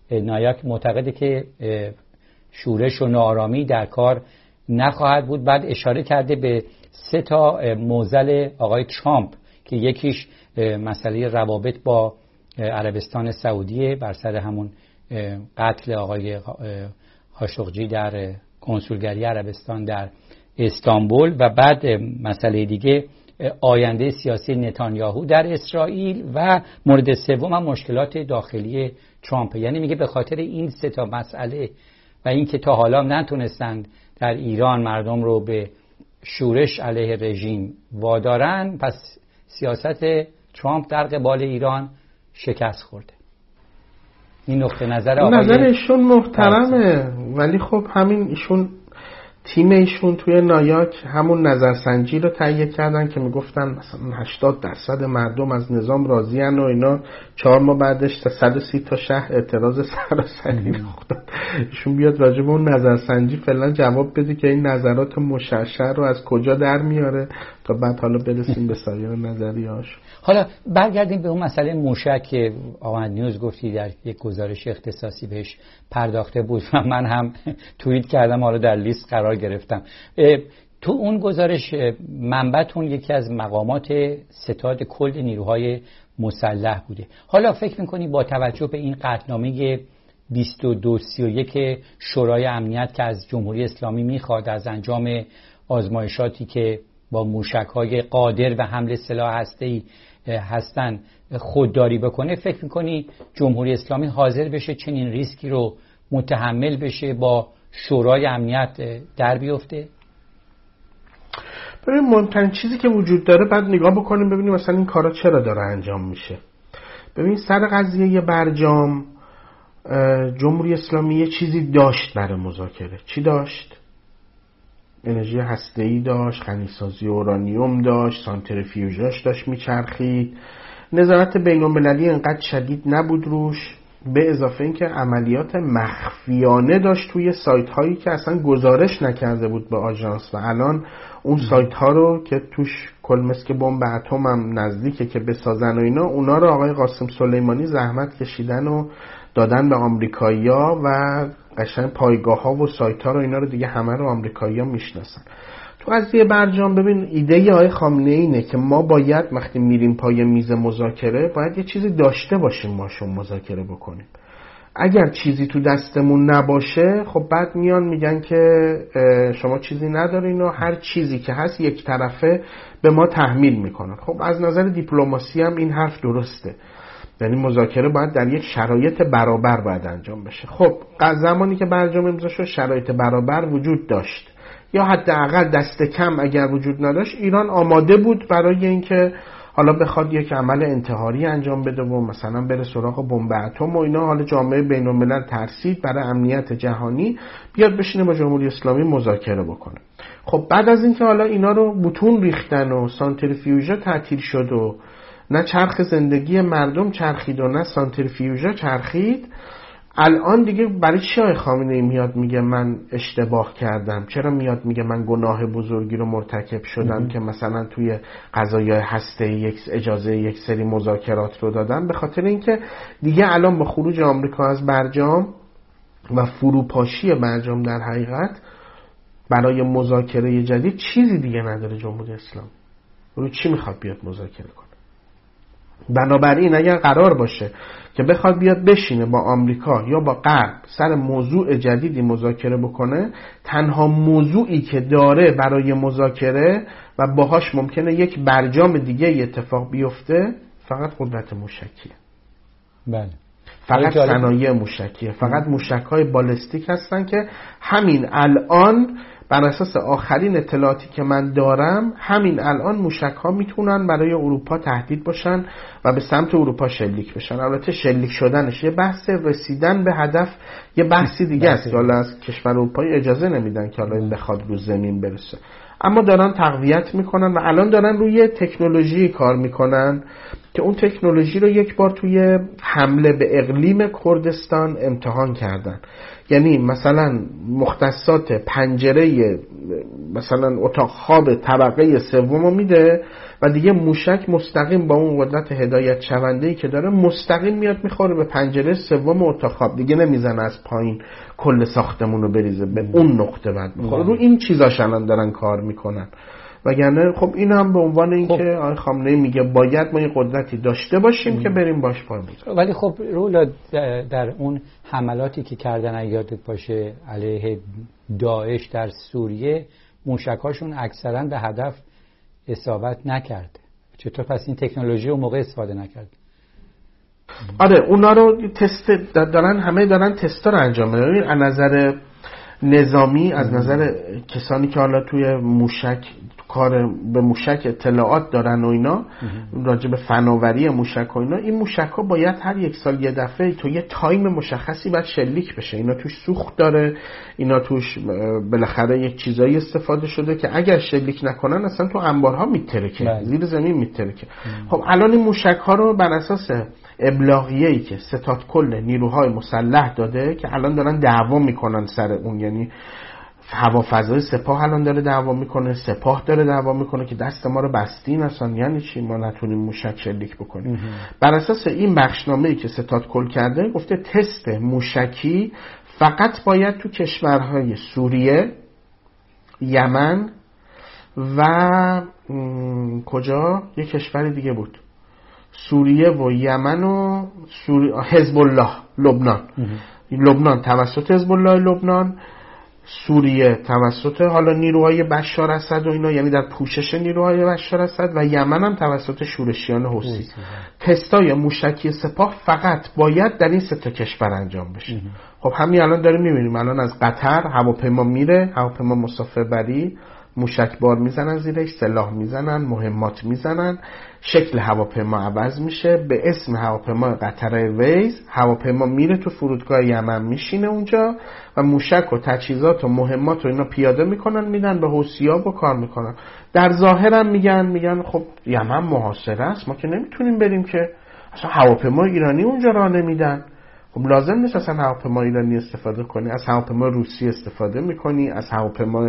نایاک معتقده که شورش و ناآرامی در کار نخواهد بود. بعد اشاره کرده به سه تا معضل آقای ترامپ که یکیش مسئله روابط با عربستان سعودیه بر سر همون قتل آقای خاشقجی در کنسولگری عربستان در استانبول، و بعد مسئله دیگه آینده سیاسی نتانیاهو در اسرائیل، و مورد سوم هم مشکلات داخلی ترامپ. یعنی میگه به خاطر این سه تا مسئله و این که تا حالا نتونستند در ایران مردم رو به شورش علیه رژیم وادارن، پس سیاست ترامپ در قبال ایران شکست خورده. این نقطه نظر آقای نظر ایشون محترمه، ولی خب همین ایشون تیم ایشون توی نایاک همون نظرسنجی رو تهیه کردن که میگفتن مثلا هشتاد درصد مردم از نظام راضی‌ان و اینا، چهار ماه بعدش تا صد و سی تا شهر اعتراض سراسری افتاد. ایشون بیاد راجع به اون نظرسنجی فعلا جواب بده که این نظرات مشعشع رو از کجا در میاره تا بعد حالا برسیم به سایر نظریه‌اش. حالا برگردیم به اون مسئله موشک که آقا نیوز گفتی در یک گزارش اختصاصی بهش پرداخته بود و من هم توییت کردم، حالا در لیست قرار گرفتم. تو اون گزارش منبعتون یکی از مقامات ستاد کل نیروهای مسلح بوده. حالا فکر میکنی با توجه به این قطعنامه بیست و دو سی و یک شورای امنیت که از جمهوری اسلامی میخواد از انجام آزمایشاتی که با موشک‌های قادر به حمل سلاح هسته‌ای هستن خودداری بکنه، فکر میکنی جمهوری اسلامی حاضر بشه چنین ریسکی رو متحمل بشه با شورای امنیت در بیفته؟ ببین مهمترین چیزی که وجود داره بعد نگاه بکنیم ببینیم مثلا این کارا چرا داره انجام میشه. ببین سر قضیه برجام جمهوری اسلامی یه چیزی داشت برای مذاکره. چی داشت؟ انرژی هسته‌ای داشت، غنیسازی اورانیوم داشت، سانتریفیوژاش داشت میچرخید، نظارت بین‌المللی انقدر شدید نبود روش، به اضافه اینکه عملیات مخفیانه داشت توی سایت هایی که اصلا گزارش نکرده بود به آژانس، و الان اون سایت ها رو که توش کل مسک بمب اتم هم نزدیکه که بسازن و اینا، اونا رو آقای قاسم سلیمانی زحمت کشیدن و دادن به آمریکایی‌ها و قشنگ پایگاه‌ها و سایت‌ها رو اینا رو دیگه همه رو آمریکایی‌ها میشناسن. تو قضیه برجام ببین ایده آقای خامنه‌ای اینه که ما باید وقتی میریم پای میز مذاکره باید یه چیزی داشته باشیم ماشون مذاکره بکنیم. اگر چیزی تو دستمون نباشه خب بعد میان میگن که شما چیزی ندارین و هر چیزی که هست یک طرفه به ما تحمیل میکنن. خب از نظر دیپلماسی هم این حرف درسته، یعنی مذاکره باید در یک شرایط برابر باید انجام بشه. خب زمانی که برجام امضا شد شرایط برابر وجود داشت، یا حداقل دست کم اگر وجود نداشت ایران آماده بود برای اینکه حالا بخواد یک عمل انتحاری انجام بده و مثلا بره سراغ بمب اتم و اینا. حالا جامعه بین‌الملل ترسید برای امنیت جهانی بیاد بشینه با جمهوری اسلامی مذاکره بکنه. خب بعد از اینکه حالا اینا رو بتون ریختن و سانتریفیوژا تعطیل شد و نه چرخ زندگی مردم چرخید و نه سانتریفیوژا چرخید، الان دیگه برای چی آقای خامنه‌ای میاد میگه من اشتباه کردم؟ چرا میاد میگه من گناه بزرگی رو مرتکب شدم که مثلا توی قضایای هسته‌ای یک اجازه یک سری مذاکرات رو دادم؟ به خاطر اینکه دیگه الان با خروج آمریکا از برجام و فروپاشی برجام در حقیقت برای مذاکره جدید چیزی دیگه نداره جمهوری اسلامی. رو چی میخواد بیاد مذاکره کنه؟ بنابراین اگر قرار باشه که بخواد بیاد بشینه با آمریکا یا با غرب سر موضوع جدیدی مذاکره بکنه، تنها موضوعی که داره برای مذاکره و باهاش ممکنه یک برجام دیگه اتفاق بیفته فقط قدرت موشکیه. بله. فقط صنایع موشکیه، فقط موشک‌های بالستیک هستن که همین الان بر اساس آخرین اطلاعاتی که من دارم همین الان موشک‌ها میتونن برای اروپا تهدید باشن و به سمت اروپا شلیک بشن. البته شلیک شدنش یه بحث، رسیدن به هدف یه بحثی دیگه است که حالا از کشور اروپایی اجازه نمیدن که حالا این بخواد رو زمین برسه، اما دارن تقویت میکنن و الان دارن روی تکنولوژی کار میکنن که اون تکنولوژی رو یک بار توی حمله به اقلیم کردستان امتحان کردن. یعنی مثلا مختصات پنجره مثلا اتاق خواب طبقه سوم رو میده و دیگه موشک مستقیم با اون قدرت هدایت شونده‌ای که داره مستقیم میاد میخوره به پنجره سوم اتاق خواب، دیگه نمیزنه از پایین کل ساختمون رو بریزه، به اون نقطه بعد میخوره. رو این چیزاش الان دارن کار میکنن. وگرنه خب این هم به عنوان این خب که آقای خامنه‌ای میگه باید ما این قدرتی داشته باشیم م. که بریم باش پای بزنیم. ولی خب رولا در اون حملاتی که کردن اگه یادت باشه علیه داعش در سوریه، موشک‌هاشون اکثرا به هدف اصابت نکرد. چطور پس این تکنولوژی رو موقع استفاده نکرد؟ آره اونا رو تست دارن، همه دارن تستا رو انجام میدن. از نظر نظامی، از نظر کسانی که حالا توی موشک کار به موشک اطلاعات دارن و اینا، راجع به فناوری موشک و اینا، این موشک ها باید هر یک سال یه دفعه تو یه تایم مشخصی باید شلیک بشه. اینا توش سوخت داره، اینا توش بالاخره یک چیزایی استفاده شده که اگر شلیک نکنن اصلا تو انبارها میترکه، زیر زمین میترکه. خب الان این موشک ها رو بر اساس ابلاغیه‌ای که ستاد کل نیروهای مسلح داده که الان دارن دعوا میکنن سر اون، یعنی هوافضای سپاه الان داره دعوا میکنه، سپاه داره دعوا میکنه که دست ما رو بستین اصلا، یعنی چی ما نتونیم موشک شلیک بکنیم. بر اساس این بخشنامه‌ای که ستاد کل کرده گفته تست موشکی فقط باید تو کشورهای سوریه، یمن و کجا یک کشور دیگه بود، سوریه و یمن و سوری... حزب الله لبنان. لبنان توسط حزب الله لبنان، سوریه توسط حالا نیروهای بشار اسد و اینا، یعنی در پوشش نیروهای بشار اسد، و یمن هم توسط شورشیان حوثی. تستای موشکی سپاه فقط باید در این سه تا کشور انجام بشه. خب همین الان داریم میبینیم، الان از قطر هواپیما میره، هواپیما مسافربری، موشک بار میزنن زیرش، سلاح میزنن، مهمات میزنن، شکل هواپیما عوض میشه، به اسم هواپیما قطر ایرویز هواپیما میره تو فرودگاه یمن میشینه اونجا و موشک و تجهیزات و مهمات و اینا پیاده میکنن میدن به حوثی‌ها و کار میکنن. در ظاهر هم میگن میگن خب یمن محاصره است، ما که نمیتونیم بریم، که اصلا هواپیما ایرانی اونجا راه نمیدن. خب لازم نیست اصلا هواپیما ایرانی استفاده کنی، از هواپیما روسی استفاده میکنی، از هواپیما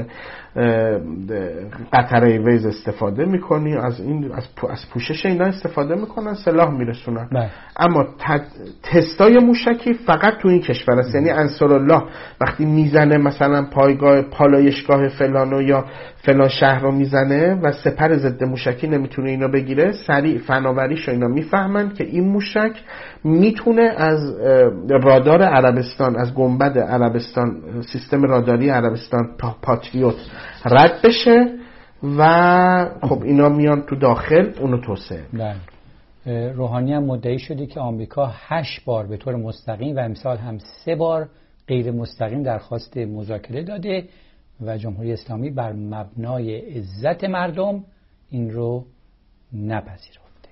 قطر ایرویز استفاده میکنی، از این از پوشش اینا استفاده میکنن، سلاح میرسونن. بله. اما تستای موشکی فقط تو این کشور است. یعنی انصارالله وقتی میزنه مثلا پایگاه پالایشگاه فلانو یا فلان شهر رو میزنه و سپر ضد موشکی نمیتونه اینا بگیره، سریع فناوریشو اینا میفهمن که این موشک میتونه از رادار عربستان، از گنبد عربستان، سیستم راداری عربستان پاتریوت رد بشه و خب اینا میان تو داخل اونو توسعه. بله. روحانی هم مدعی شده که آمریکا هشت بار به طور مستقیم و امسال هم سه بار غیر مستقیم درخواست مذاکره داده و جمهوری اسلامی بر مبنای عزت مردم این رو نپذیرفته.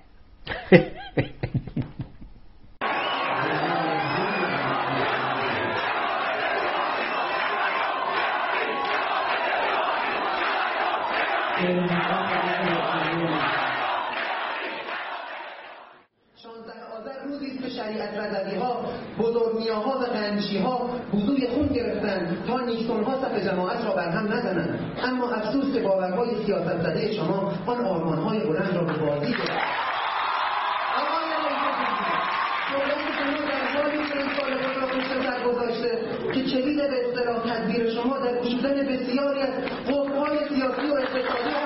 شانزده آذر روزی است که شریعت رضوی‌ها، بزرگمیاها و قنچی‌ها وضوی خون گرفتند تا نیکسون‌ها صف جماعت را برهم نزنند. اما افسوس که باورهای سیاست زده شما آن آرمان‌های بلند را به بازی گرفت. آقای دولت شما در حالی چند سال خود را پشت سر گذاشته که کلید به اصطلاح تدبیر شما در گشودن بسیاری از قطب‌های سیاسی و اقتصادی و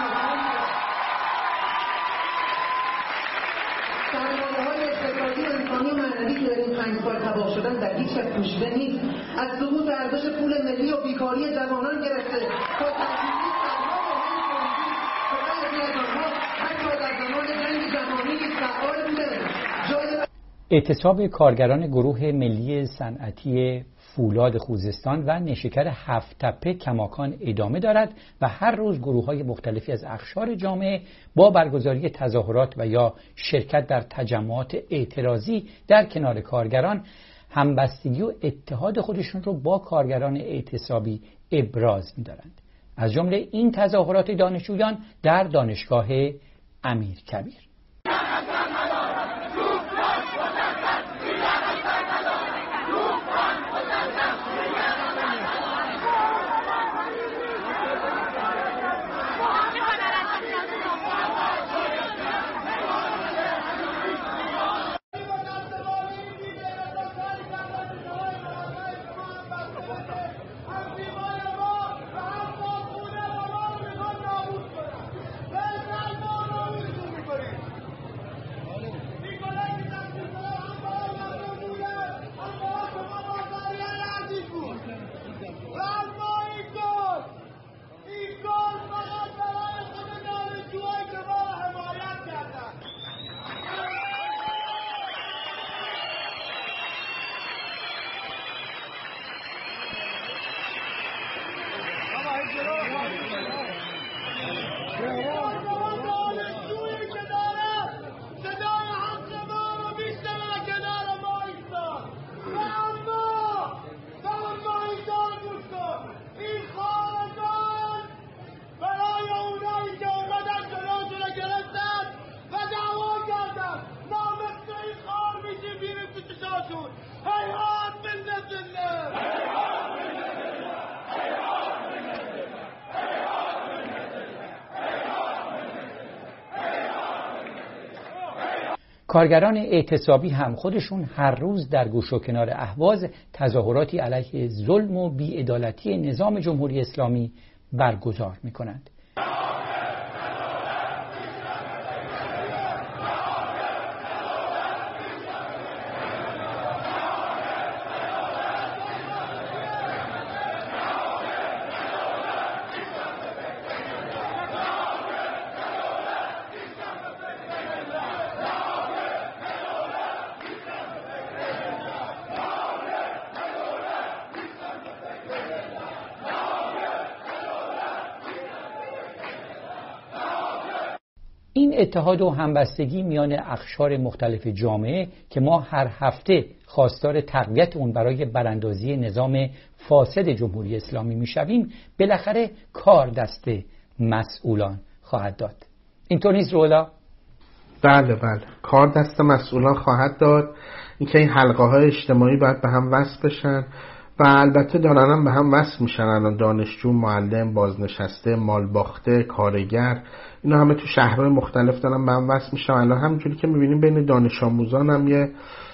سرمایه‌های اقتصادی و انسانی و معنوی که در این پنج سال تباه شدن در هیچ کس پوشیده نیست. از سقوط ارزش پول ملی و بیکاری جوانان گرفته تا تحریمی سرها و همین کنندی تا بعضی از آنها حتی در زمان جنگ جهانی نیز فعال بودند. اعتصاب کارگران گروه ملی صنعتی فولاد خوزستان و نیشکر هفت تپه کماکان ادامه دارد و هر روز گروه‌های مختلفی از اقشار جامعه با برگزاری تظاهرات و یا شرکت در تجمعات اعتراضی در کنار کارگران همبستگی و اتحاد خودشون رو با کارگران اعتصابی ابراز می‌دارند. از جمله این تظاهرات دانشجویان در دانشگاه امیرکبیر. کارگران اعتصابی هم خودشون هر روز در گوش و کنار اهواز تظاهراتی علیه ظلم و بی‌عدالتی نظام جمهوری اسلامی برگزار می‌کنند. این اتحاد و همبستگی میان اقشار مختلف جامعه که ما هر هفته خواستار تقویت اون برای براندازی نظام فاسد جمهوری اسلامی میشویم، بالاخره کار دست مسئولان خواهد داد. اینطور نیست رولا؟ بله بله، کار دست مسئولان خواهد داد. اینکه این حلقه های اجتماعی باید به هم وصل بشن و البته دارن هم به هم وصل میشن. الان دانشجو، معلم، بازنشسته، مالباخته، کارگر، اینا همه تو شهرهای مختلف دارن به هم وصل میشن. الان همونجوری که میبینیم بین دانش آموزان هم یه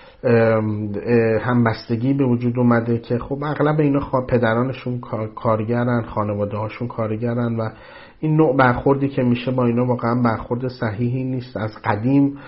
همبستگی به وجود اومده که خب اغلب اینا خواه پدرانشون کارگرن، خانواده هاشون کارگرن و این نوع برخوردی که میشه با اینا واقعا برخورد صحیحی نیست. از قدیم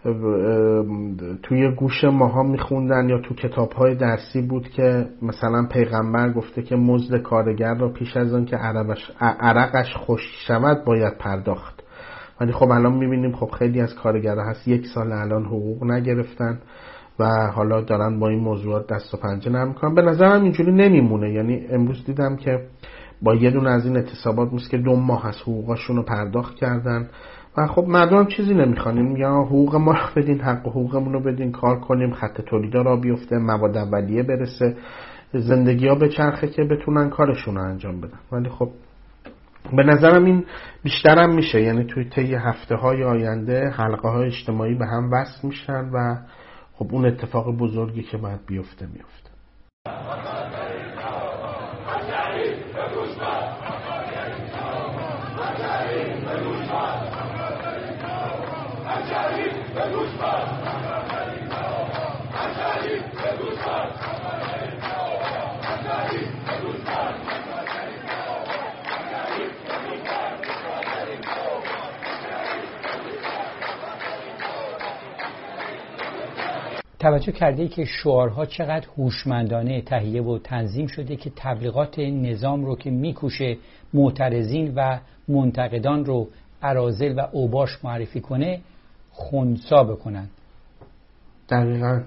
توی گوش ماها میخوندن یا تو کتاب‌های درسی بود که مثلا پیغمبر گفته که مزد کارگر را پیش از آن که عرقش, عرقش خشک شود باید پرداخت. ولی خب الان میبینیم خب خیلی از کارگرها هست یک سال الان حقوق نگرفتن و حالا دارن با این موضوعات دست و پنجه نرم میکنن. به نظرم اینجوری نمیمونه. یعنی امروز دیدم که با یه دونه از این اعتصابات میشه که دو ماه از حقوقاشون رو پرداخت کردن و خب مردم چیزی نمیخوان، میگن حقوق ما رو بدین، حق حقوقمون رو بدین، کار کنیم، خط تولیدا را بیفته، مواد اولیه برسه، زندگی ها به چرخه که بتونن کارشون رو انجام بدن. ولی خب به نظرم این بیشترم میشه، یعنی توی طی هفته های آینده حلقه های اجتماعی به هم وصل میشن و خب اون اتفاق بزرگی که باید بیفته میفته. توجه کرده ای که شعارها چقدر هوشمندانه تهیه و تنظیم شده که تبلیغات نظام رو که میکوشه معترضین و منتقدان رو اراذل و اوباش معرفی کنه خنثی بکنن. دقیقاً.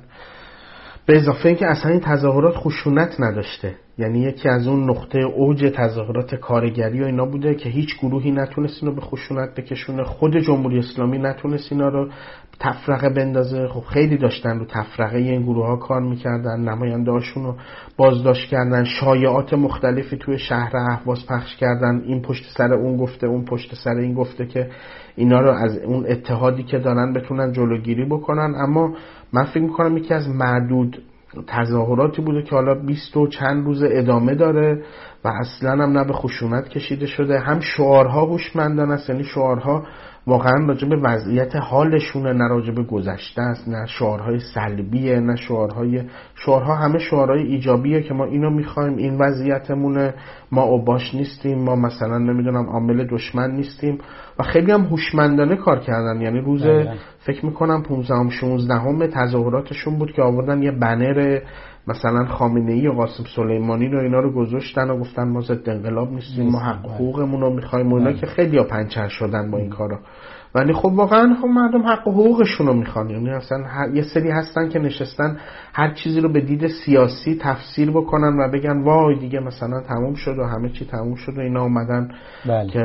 به اضافه اینکه اصلا این تظاهرات خشونت نداشته، یعنی یکی از اون نقطه اوج تظاهرات کارگری و اینا بوده که هیچ گروهی نتونست اینو به خشونت بکشونه، خود جمهوری اسلامی نتونست اینا رو تفرقه بندازه. خب خیلی داشتن رو تفرقه این گروه ها کار میکردن، نماینده هاشون رو بازداشت کردن، شایعات مختلفی توی شهر اهواز پخش کردن، این پشت سر اون گفته، اون پشت سر این گفته که اینا رو از اون اتحادی که دارن بتونن جلوگیری بکنن. اما من فکر میکنم یکی از معدود تظاهراتی بوده که حالا بیست و چند روز ادامه داره و اصلا هم نه به خشونت کشیده شده. هم شعارها هوشمندانه است، یعنی شعارها واقعا راجع به وضعیت حالشونه، نه راجع به گذشته است، نه شعارهای سلبیه، نه شعارهای شعارها همه شعارهای ایجابیه که ما اینو میخوایم، این وضعیتمونه، ما اوباش نیستیم، ما مثلا نمیدونم عامل دشمن نیستیم و خیلی هم هوشمندانه کار کردن. یعنی روز ده. فکر میکنم پانزدهم شانزدهم تظاهراتشون بود که آوردن یه بنر مثلا خامنه‌ای و قاسم سلیمانی رو اینا رو گذاشتن و گفتن ما ضد انقلاب نیستیم، ما حق حقوقمون رو می‌خوایم و اینا که خیلی‌ها پنچر شدن با این کارا. ولی خب واقعا خب مردم حق حقوقشون رو می‌خوان. یعنی اصلا یه سری هستن که نشستن هر چیزی رو به دید سیاسی تفسیر بکنن و بگن وای دیگه مثلا تموم شد و همه چی تموم شد و اینا اومدن بله. که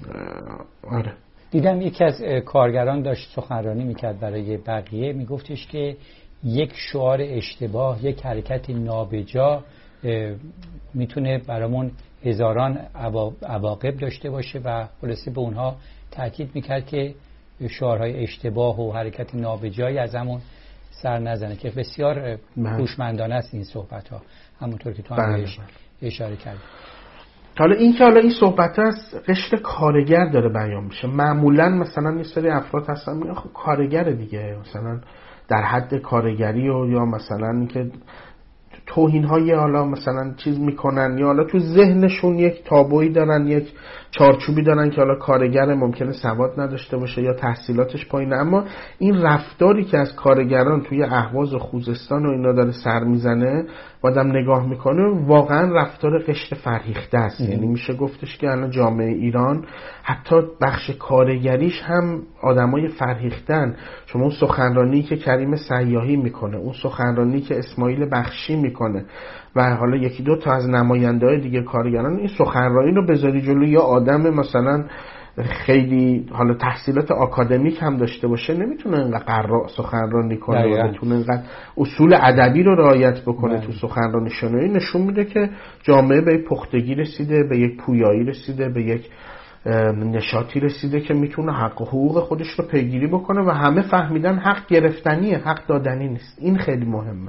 آره دیدم یکی از کارگران داشت سخنرانی میکرد برای بقیه، میگفتش که یک شعار اشتباه، یک حرکت نابجا میتونه برامون هزاران عواقب داشته باشه و خلاصه به اونها تاکید میکرد که شعارهای اشتباه و حرکت نابجایی از همون سر نزنه، که بسیار هوشمندانه است این صحبت ها، همونطور که تو هم بهش اشاره کردی. حالا این که حالا این صحبت ها از قشر کارگر داره بیان میشه. معمولا مثلا یه سری افراد هستن میگن خب کارگر دیگه، مثلا در حد کارگری و یا مثلا که توهین های حالا مثلا چیز میکنن، یا حالا تو ذهنشون یک تابویی دارن، یک چارچوبی دارن که حالا کارگر ممکنه سواد نداشته باشه یا تحصیلاتش پایینه. اما این رفتاری که از کارگران توی اهواز و خوزستان و اینا داره سر میزنه و آدم نگاه میکنه، واقعا رفتار قشر فرهیخته است. یعنی میشه گفتش که الان جامعه ایران حتی بخش کارگریش هم آدمای فرهیختن. شما اون سخنرانی که کریم سیاحی میکنه، اون سخنرانی که اسماعیل بخشی میکنه و حالا یکی دو تا از نماینده‌های دیگه کارگران، این سخنرانی رو بذاری جلوی یا آدم مثلا خیلی حالا تحصیلات آکادمیک هم داشته باشه، نمیتونه اینقدر قراء سخنرانی کنه و بتونه اینقدر اصول ادبی رو رعایت بکنه تو سخنرانی شنوایی. نشون میده که جامعه به یک پختگی رسیده، به یک پویایی رسیده، به یک نشاطی رسیده که میتونه حق و حقوق خودش رو پیگیری بکنه و همه فهمیدن حق گرفتنیه، حق دادنی نیست. این خیلی مهمه.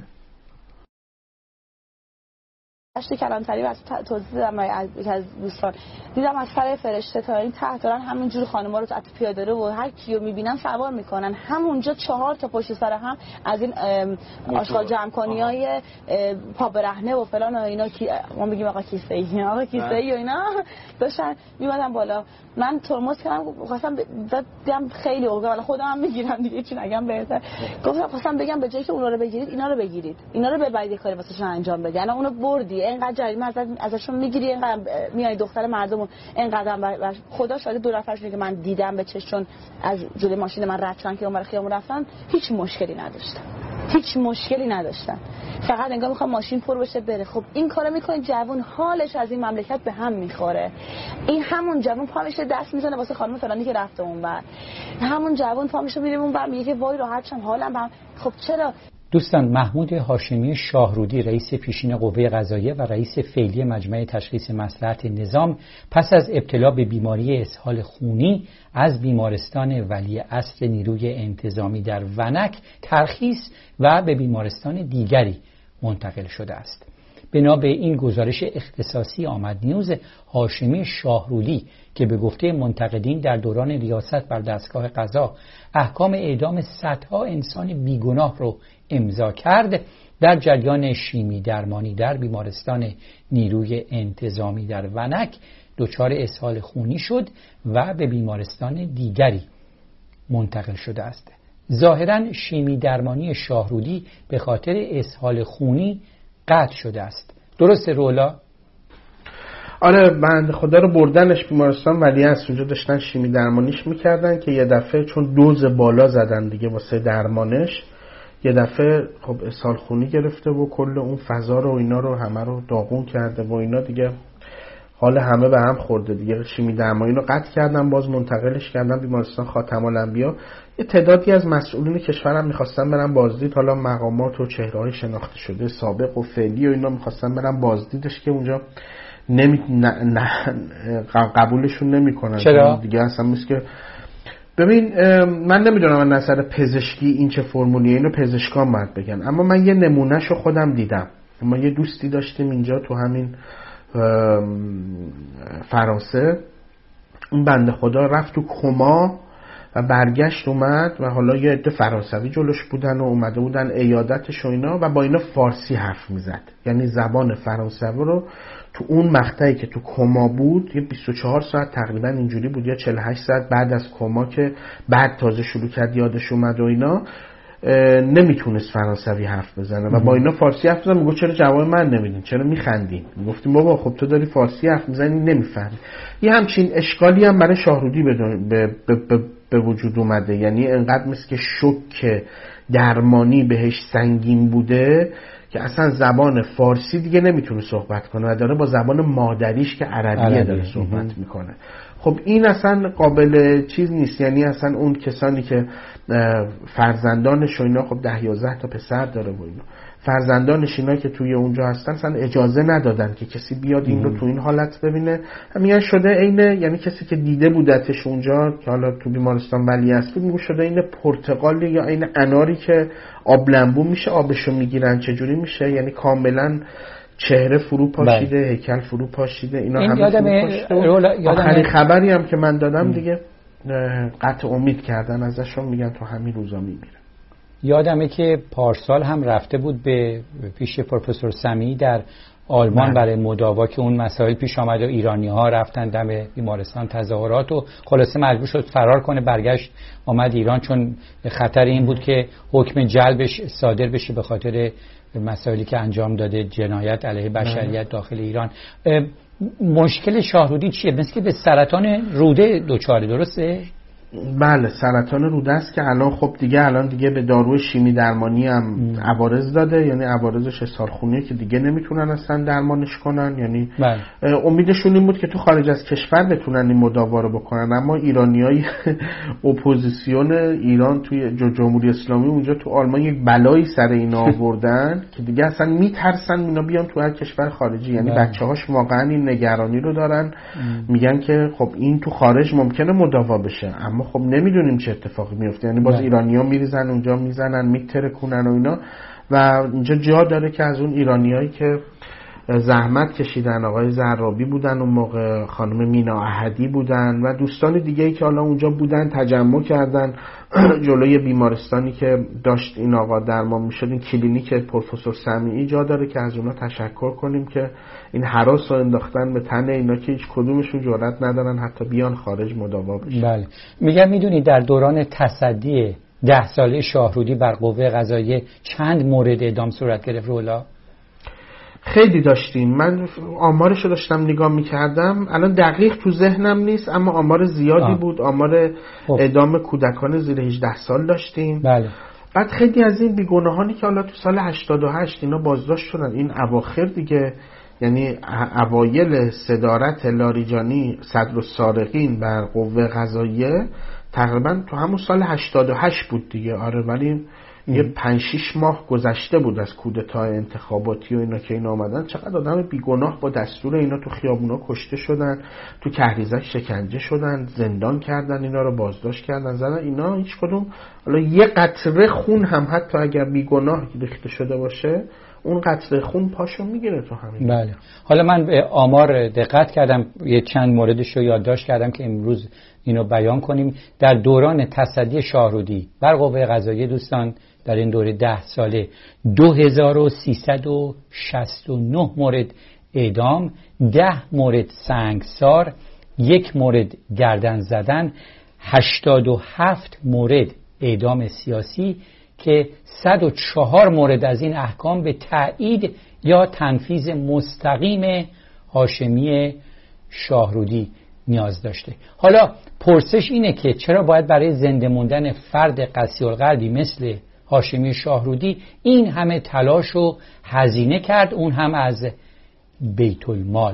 داشته کلانتری و از توضیح دادم از از دوستان، دیدم از سر فرشته تا این ته دارن همینجور خانم‌ها رو تو پیاده رو و هر کیو میبینن سوار میکنن. همونجا چهار تا پشت سر هم از این آشغال جمع‌کنی‌های پا برهنه و فلان و اینا، کی ما میگیم آقا کیسه ای آقا کیسه ای و اینا داشتن میومدن بالا. من ترمز کردم، خواستم دیدم خیلی اوقات والا خودم هم میگیرم دیگه، چی نگم بهتر. گفتم خواستم بگم به جای که اونا رو بگیرید اینا رو بگیرید، اینا رو ببرید کاری واسهشون انجام بدید. انا اونو بردی اینقدر جریمه از ازشون میگیری، اینقدر میای دختر مردم اینقدر خدا شاهد دو نفرشون که من دیدم به چشمون از جلوی ماشین من رد شدن که اونور خیابون رفتن، هیچ مشکلی نداشتن، هیچ مشکلی نداشتن، فقط انگار میخوام ماشین پر بشه بره. خب این کارو میکنه جوون، حالش از این مملکت به هم میخوره. این همون جوون پا میشه دست میزنه واسه خانم فلانی که رفته اونور، همون جوون پا میشه میره اونور میگه که وای راحت شم حالم به هم. خب چرا؟ دوستان، محمود هاشمی شاهرودی، رئیس پیشین قوه قضاییه و رئیس فعلی مجمع تشخیص مصلحت نظام، پس از ابتلا به بیماری اسهال خونی از بیمارستان ولیعصر نیروی انتظامی در ونک ترخیص و به بیمارستان دیگری منتقل شده است. بنا به این گزارش اختصاصی آمد نیوز، هاشمی شاهرودی که به گفته منتقدین در دوران ریاست بر دستگاه قضا احکام اعدام صدها انسان بیگناه رو امضا کرد، در جریان شیمی درمانی در بیمارستان نیروی انتظامی در ونک دچار اسهال خونی شد و به بیمارستان دیگری منتقل شده است. ظاهراً شیمی درمانی شاهرودی به خاطر اسهال خونی قطع شده است. درسته رولا؟ آره، بنده خدا رو بردنش بیمارستان ولیعصر، اونجا داشتن شیمی درمانیش میکردن که یه دفعه چون دوز بالا زدن دیگه واسه درمانش، یه دفعه خب اسهال خونی گرفته و کل اون فضا رو و اینا رو همه رو داغون کرده و اینا دیگه حال همه به هم خورده دیگه. شیمی درمانی رو قطع کردن، باز منتقلش کردن بیمارستان خاتم الانبیا. یه تعدادی از مسئولین کشورم میخواستن برن بازدید، حالا مقامات و چهره‌های شناخته شده سابق و فعلی و اینا میخواستن برن بازدیدش که اونجا نمی... نه... نه... قبولشون نمیکنن. چرا؟ دیگه اصلا میگه که ببین من نمیدونم من نظر پزشکی این چه فرمولیه، اینو پزشکان باید بگن، اما من یه نمونهشو خودم دیدم. ما یه دوستی داشتیم اینجا تو همین فرانسه، اون بنده خدا رفت تو کما و برگشت اومد و حالا یه عده فرانسوی جلوش بودن و اومده بودن عیادتش و اینا و با اینا فارسی حرف میزد، یعنی زبان فرانسوی رو تو اون مقطعی که تو کما بود، یه بیست و چهار ساعت تقریبا اینجوری بود یا چهل و هشت ساعت بعد از کما که بعد تازه شروع کرد یادش اومد و اینا، نمیتونست فرانسوی حرف بزنه و با اینا فارسی حرف بزنه. میگه چرا جواب من نمیدین، چرا میخندین؟ میگفتیم بابا خب تو داری فارسی حرف میزنی نمیفهمی. یه همچین اشکالی هم برای شاهرودی به, به, به, به وجود اومده، یعنی انقدر مثل که شوک درمانی بهش سنگین بوده که اصلا زبان فارسی دیگه نمیتونه صحبت کنه و داره با زبان مادریش که عربیه عربی. داره صحبت میکنه. خب این اصلا قابل چیز نیست، یعنی اصلا اون کسانی که فرزندانش و اینا، خب ده یازده تا پسر داره و اینا، فرزندانش اینا که توی اونجا هستن اصلا اجازه ندادن که کسی بیاد این رو تو این حالت ببینه. همین شده اینه، یعنی کسی که دیده بودتش اونجا که حالا تو بیمارستان ولیعصر میگه شده این پرتقالی یا این اناری که آب لمبو میشه آبشو میگیرن، چجوری میشه؟ یعنی کاملا چهره فرو پاشیده، بله. هیکل فرو پاشیده، اینا این همه یادم فرو پاشیده. آخرین خبری هم که من دادم دیگه قطع امید کردن ازشون، میگن تو همین روزا میمیره. یادمه که پارسال هم رفته بود به پیش پروفسور سمیعی در آلمان برای مداوا که اون مسائل پیش آمد و ایرانی ها رفتن دم بیمارستان تظاهرات و خلاصه مجبور شد فرار کنه، برگشت آمد ایران چون خطر این بود که حکم جلبش صادر بشه به خاطر مسائلی که انجام داده، جنایت علیه بشریت داخل ایران. مشکل شاهرودی چیه؟ مثل که به سرطان روده دچاره، درسته؟ بله سرطان روده است که الان خب دیگه الان دیگه به داروی شیمی درمانی هم عوارض داده، یعنی عوارضش سالخونیه که دیگه نمیتونن اصلا درمانش کنن. یعنی بله. امیدشون این بود که تو خارج از کشور بتونن این مداوا رو بکنن، اما ایرانیای اپوزیسیون ایران توی جمهوری اسلامی اونجا تو آلمان یک بلایی سر اینا آوردن که دیگه اصلا میترسن اینا بیان تو هر کشور خارجی. یعنی بچه‌هاش واقعا این نگرانی رو دارن، ام. میگن که خب این تو خارج ممکنه مداوا بشه اما خب نمیدونیم چه اتفاقی میفته. یعنی باز ایرانی‌ها میریزن اونجا، میزنن، میترکونن و اینا، و اینجا جا داره که از اون ایرانیایی که زحمت کشیدن، آقای زرابی بودن اون موقع، خانم مینا احدی بودن و دوستان دیگه‌ای که حالا اونجا بودن تجمع کردن جلوی بیمارستانی که داشت این آقا درمان میشد، این کلینیک پروفسور سمیعی، جا داره که از اونا تشکر کنیم که این هراس رو انداختن به تن اینا که هیچ کدومشون جرئت ندارن حتی بیان خارج مداوا بشن. بله. میگم میدونی در دوران تصدی ده ساله شاهرودی بر قوه قضاییه چند مورد اعدام صورت گرفت رولا؟ خیلی داشتیم، من آمارش رو داشتم نگاه میکردم، الان دقیق تو ذهنم نیست اما آمار زیادی آه. بود. آمار اعدام کودکان زیر هجده سال داشتیم. بله. بعد خیلی از این بیگناهانی که حالا تو سال هشتاد و هشت اینا بازداشت شدن، این اواخر دیگه، یعنی اوایل صدارت لاریجانی صدرالسارقین بر قوه قضاییه تقریبا تو همون سال هشتاد و هشت بود دیگه. آره ولی یه پنج شش ماه گذشته بود از کودتای انتخاباتی و اینا که اینا آمدن. چقدر آدم بیگناه با دستور اینا تو خیابونا کشته شدن، تو کهریزک شکنجه شدن، زندان کردن، اینا رو بازداشت کردن، زدن. اینا هیچ کدوم حالا یه قطره خون هم حتی اگر بیگناه ریخته شده باشه اون قطره خون پاشو میگیره تو همین. بله. حالا من به آمار دقت کردم، یه چند موردش رو یادداشت کردم که امروز اینو بیان کنیم. در دوران تصدی شاهرودی بر قوه قضاییه دوستان در این دوره ده ساله دو هزار و سیصد و شصت و نه مورد اعدام، ده مورد سنگسار، یک مورد گردن زدن، هشتاد و هفت مورد اعدام سیاسی که صد و چهار مورد از این احکام به تایید یا تنفیذ مستقیم هاشمی شاهرودی نیاز داشته. حالا پرسش اینه که چرا باید برای زنده موندن فرد قسی‌القلبی مثل هاشمی شاهرودی این همه تلاش و هزینه کرد، اون هم از بیت المال؟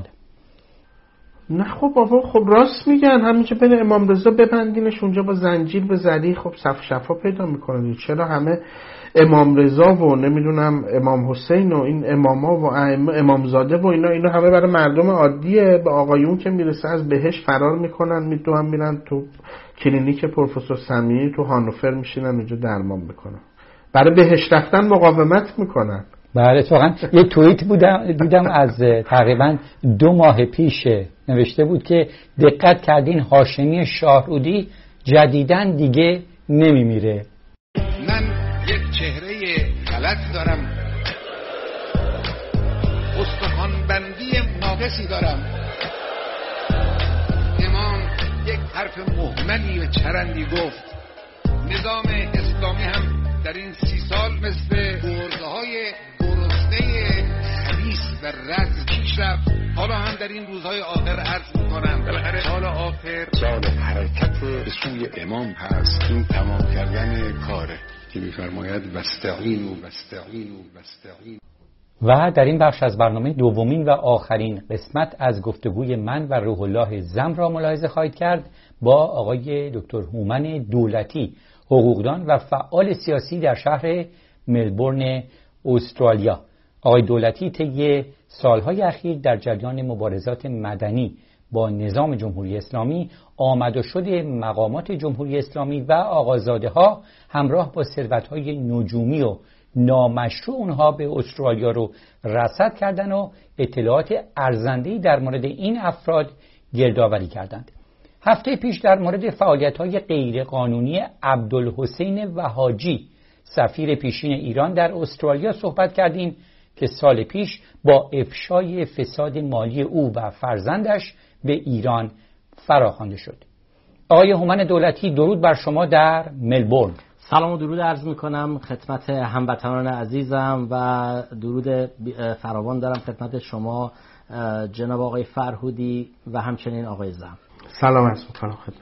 نه خب بابا، خب راست میگن، همینجا بین امام رضا ببندینش اونجا با زنجیر به زری، خب صف شفا پیدا میکنن. چرا همه امام رضا و نمیدونم امام حسین و این اماما و امامزاده و اینا اینا همه برای مردم عادیه، به آقایون که میرسه از بهش فرار میکنن، میدونم میرن تو کلینیک پروفسور سمیعی تو هانوفر میشینن اونجا درمان میکنن، برای بهش رفتن مقاومت میکنن. بله واقعا. یه توییت بودم دیدم از تقریبا دو ماه پیش نوشته بود که دقت کردین هاشمی شاهرودی جدیداً دیگه نمیمیره. من یک چهره غلط دارم، استخوان بندی ناقصی دارم، امام یک حرف مهملی و چرندی گفت. نظام اسلامی هم در این سی سال مثل گرزهای گرسنه خبیث و رز پیش رفت. حالا هم در این روزهای آخر عرض میکنم بالاخره سال آخر سال حرکت به سوی امام هست، این تمام کردن کاره که میفرماید واستعینوا واستعینوا واستعینوا. و در این بخش از برنامه دومین و آخرین قسمت از گفتگوی من و روح الله زم را ملاحظه خواهید کرد با آقای دکتر هومن دولتی، حقوقدان و فعال سیاسی در شهر ملبورن استرالیا. آقای دولتی طی سالهای اخیر در جریان مبارزات مدنی با نظام جمهوری اسلامی آمد و شد مقامات جمهوری اسلامی و آقازاده ها همراه با ثروت‌های نجومی و نامشروع اونها به استرالیا رو رصد کردن و اطلاعات ارزنده‌ای در مورد این افراد گردآوری کردند. هفته پیش در مورد فعالیت‌های غیرقانونی عبدالحسین وهاجی، سفیر پیشین ایران در استرالیا صحبت کردیم که سال پیش با افشای فساد مالی او و فرزندش به ایران فراخوانده شد. آقای هومن دولتی، درود بر شما در ملبورن. سلام و درود عرض میکنم خدمت هموطنان عزیزم و درود فراوان دارم خدمت شما جناب آقای فرهودی و همچنین آقای زم. سلام عرض میکنم خدمت.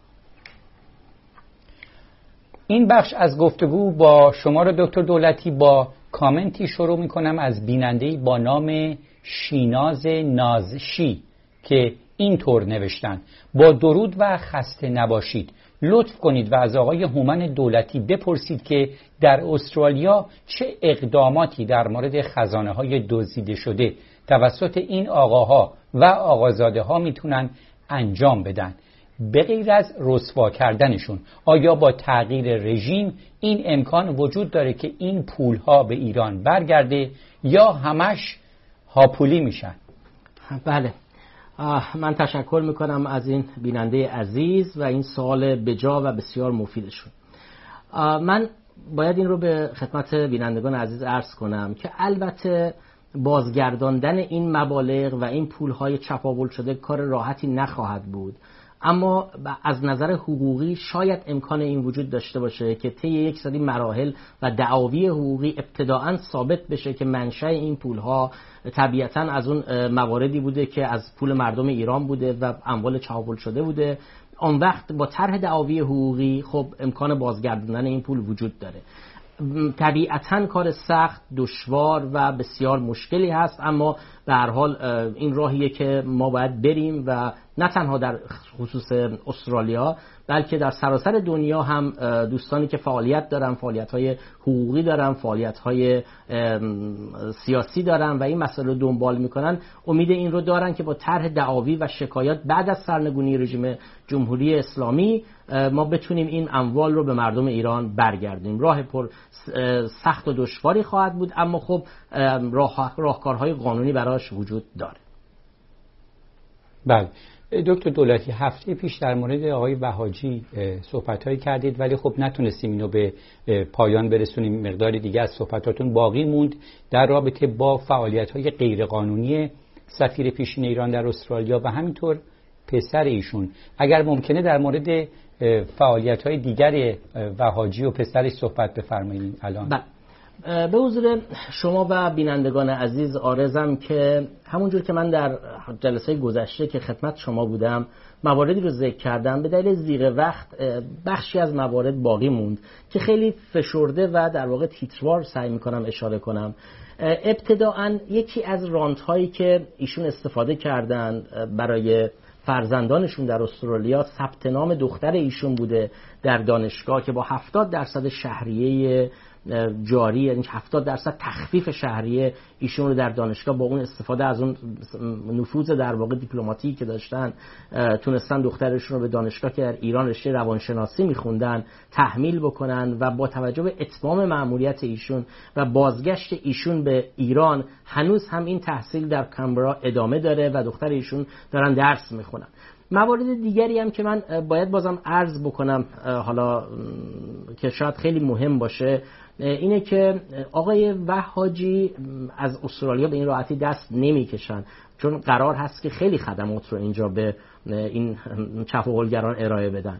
این بخش از گفتگو با شما رو دکتر دولتی با کامنتی شروع میکنم از بیننده‌ای با نام شیناز نازشی که اینطور نوشتن: با درود و خسته نباشید. لطف کنید و از آقای هومن دولتی بپرسید که در استرالیا چه اقداماتی در مورد خزانه های دزدیده شده توسط این آقاها و آقازاده ها میتونن انجام بدن. به غیر از رسوا کردنشون، آیا با تغییر رژیم این امکان وجود داره که این پولها به ایران برگرده یا همش هاپولی میشن؟ بله، من تشکر میکنم از این بیننده عزیز و این سوال بجا و بسیار مفیدشون. من باید این رو به خدمت بینندگان عزیز عرض کنم که البته بازگرداندن این مبالغ و این پولهای چپاول شده کار راحتی نخواهد بود، اما از نظر حقوقی شاید امکان این وجود داشته باشه که طی یک سری مراحل و دعاوی حقوقی ابتداعاً ثابت بشه که منشأ این پولها طبیعتاً از اون مواردی بوده که از پول مردم ایران بوده و اموال چپاول شده بوده. آن وقت با طرح دعاوی حقوقی خب امکان بازگرداندن این پول وجود داره. طبیعتاً کار سخت، دشوار و بسیار مشکلی هست، اما به هر حال این راهیه که ما باید بریم و نه تنها در خصوص استرالیا بلکه در سراسر دنیا هم دوستانی که فعالیت دارن، فعالیت‌های حقوقی دارن، فعالیت‌های سیاسی دارن و این مسئله رو دنبال میکنن، امید این رو دارن که با طرح دعاوی و شکایات بعد از سرنگونی رژیم جمهوری اسلامی ما بتونیم این اموال رو به مردم ایران برگردیم. راه پر سخت و دشواری خواهد بود، اما خب راه راهکارهای قانونی براش وجود داره. بله دکتر دولتی، هفته پیش در مورد آقای وهاجی صحبت‌هایی کردید ولی خب نتونستیم اینو به پایان برسونیم. مقدار دیگه از صحبتاتون باقی موند در رابطه با فعالیت‌های غیرقانونی سفیر پیشین ایران در استرالیا و همینطور پسر ایشون. اگر ممکنه در مورد فعالیت‌های دیگر وهاجی و پسرش صحبت بفرمایید الان. بله. به حضور شما و بینندگان عزیز عارضم که همونجور که من در جلسه گذشته که خدمت شما بودم مواردی رو ذکر کردم، به دلیل ضیق وقت بخشی از موارد باقی موند که خیلی فشرده و در واقع تیتروار سعی میکنم اشاره کنم. ابتداعاً یکی از رانت هایی که ایشون استفاده کردن برای فرزندانشون در استرالیا ثبت نام دختر ایشون بوده در دانشگاه که با هفتاد درصد شهریه جاری، یعنی هفتاد درصد تخفیف شهریه ایشون رو در دانشگاه با اون استفاده از اون نفوذ در واقع دیپلماتیکی که داشتن تونستن دخترشون رو به دانشگاه که در ایران رشته روانشناسی میخوندن تحمیل بکنن و با توجه به اتمام مأموریت ایشون و بازگشت ایشون به ایران هنوز هم این تحصیل در کمبرا ادامه داره و دختر ایشون دارن درس میخونن. موارد دیگری هم که من باید بازم عرض بکنم حالا که شاید خیلی مهم باشه اینه که آقای وهاجی از استرالیا به این راحتی دست نمیکشن، چون قرار هست که خیلی خدمات رو اینجا به این چپاولگران ارائه بدن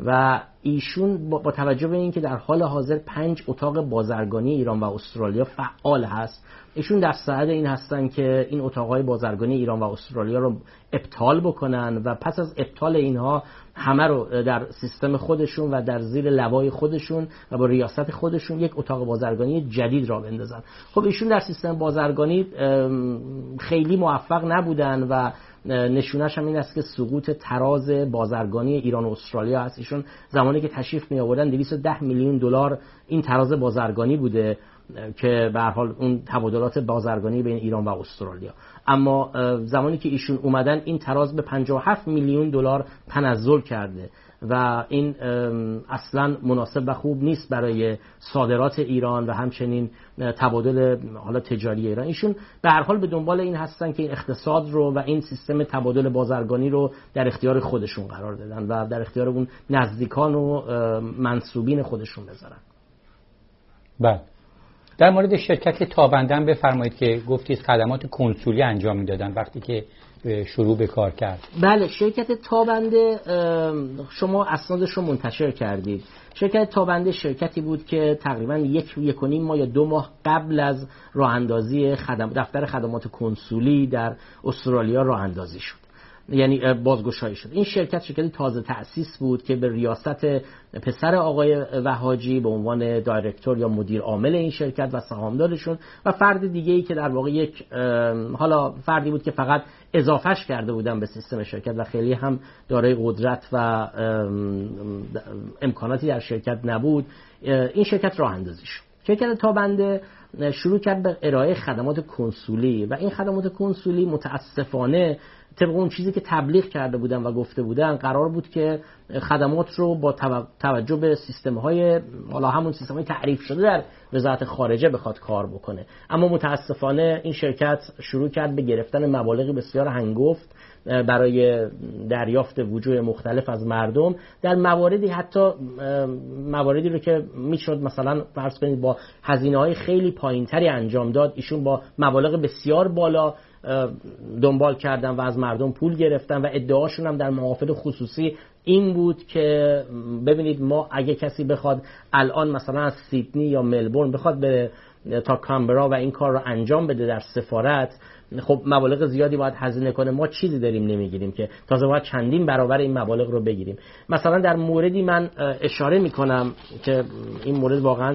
و ایشون با توجه به اینکه در حال حاضر پنج اتاق بازرگانی ایران و استرالیا فعال هست، ایشون در صدد این هستن که این اتاقهای بازرگانی ایران و استرالیا رو ابطال بکنن و پس از ابطال اینها همه رو در سیستم خودشون و در زیر لوای خودشون و با ریاست خودشون یک اتاق بازرگانی جدید را بندازن. خب ایشون در سیستم بازرگانی خیلی موفق نبودن و نشونش هم این است که سقوط تراز بازرگانی ایران و استرالیا هست. ایشون زمانی که تشریف می آوردن دویست و ده میلیون دلار این تراز بازرگانی بوده که به هر حال اون تبادلات بازرگانی بین ایران و استرالیا، اما زمانی که ایشون اومدن این تراز به پنجاه و هفت میلیون دلار تنزل کرده و این اصلا مناسب و خوب نیست برای صادرات ایران و همچنین تبادل حالا تجاری ایران. ایشون به هر حال به دنبال این هستن که این اقتصاد رو و این سیستم تبادل بازرگانی رو در اختیار خودشون قرار بدن و در اختیار اون نزدیکان و منسوبین خودشون بذارن. بله. در مورد شرکت تابنده هم بفرمایید که گفتید خدمات کنسولی انجام میدادن وقتی که شروع به کار کرد. بله، شرکت تابنده شما اسنادش رو منتشر کردید. شرکت تابنده شرکتی بود که تقریبا یک یک و نیم ماه یا دو ماه قبل از راه اندازی خدم دفتر خدمات کنسولی در استرالیا راه اندازی شد، یعنی بازگشایی شد. این شرکت شرکتی تازه تأسیس بود که به ریاست پسر آقای وهاجی به عنوان دایرکتور یا مدیر عامل این شرکت و سهامدارشون و فرد دیگه‌ای که در واقع یک حالا فردی بود که فقط اضافهش کرده بودن به سیستم شرکت و خیلی هم دارای قدرت و امکاناتی در شرکت نبود، این شرکت راه اندازی شد. شرکت تابنده شروع کرد به ارائه خدمات کنسولی و این خدمات کنسولی متاسفانه طبق اون چیزی که تبلیغ کرده بودن و گفته بودن قرار بود که خدمات رو با توجه به سیستم‌های حالا همون سیستم‌های تعریف شده در وزارت خارجه بخواد کار بکنه، اما متاسفانه این شرکت شروع کرد به گرفتن مبالغ بسیار هنگفت برای دریافت وجوه مختلف از مردم در مواردی حتی مواردی رو که میشد مثلا فرض کنید با هزینه‌های خیلی پایینتری انجام داد، ایشون با مبالغ بسیار بالا دنبال کردن و از مردم پول گرفتن و ادعاشون هم در محافل خصوصی این بود که ببینید ما اگه کسی بخواد الان مثلا از سیدنی یا ملبورن بخواد به تا کامبرا و این کار رو انجام بده در سفارت، خب مبالغ زیادی باید هزینه کنه، ما چیزی داریم نمیگیریم که تازه باید چندین برابر این مبالغ رو بگیریم. مثلا در موردی من اشاره میکنم که این مورد واقعا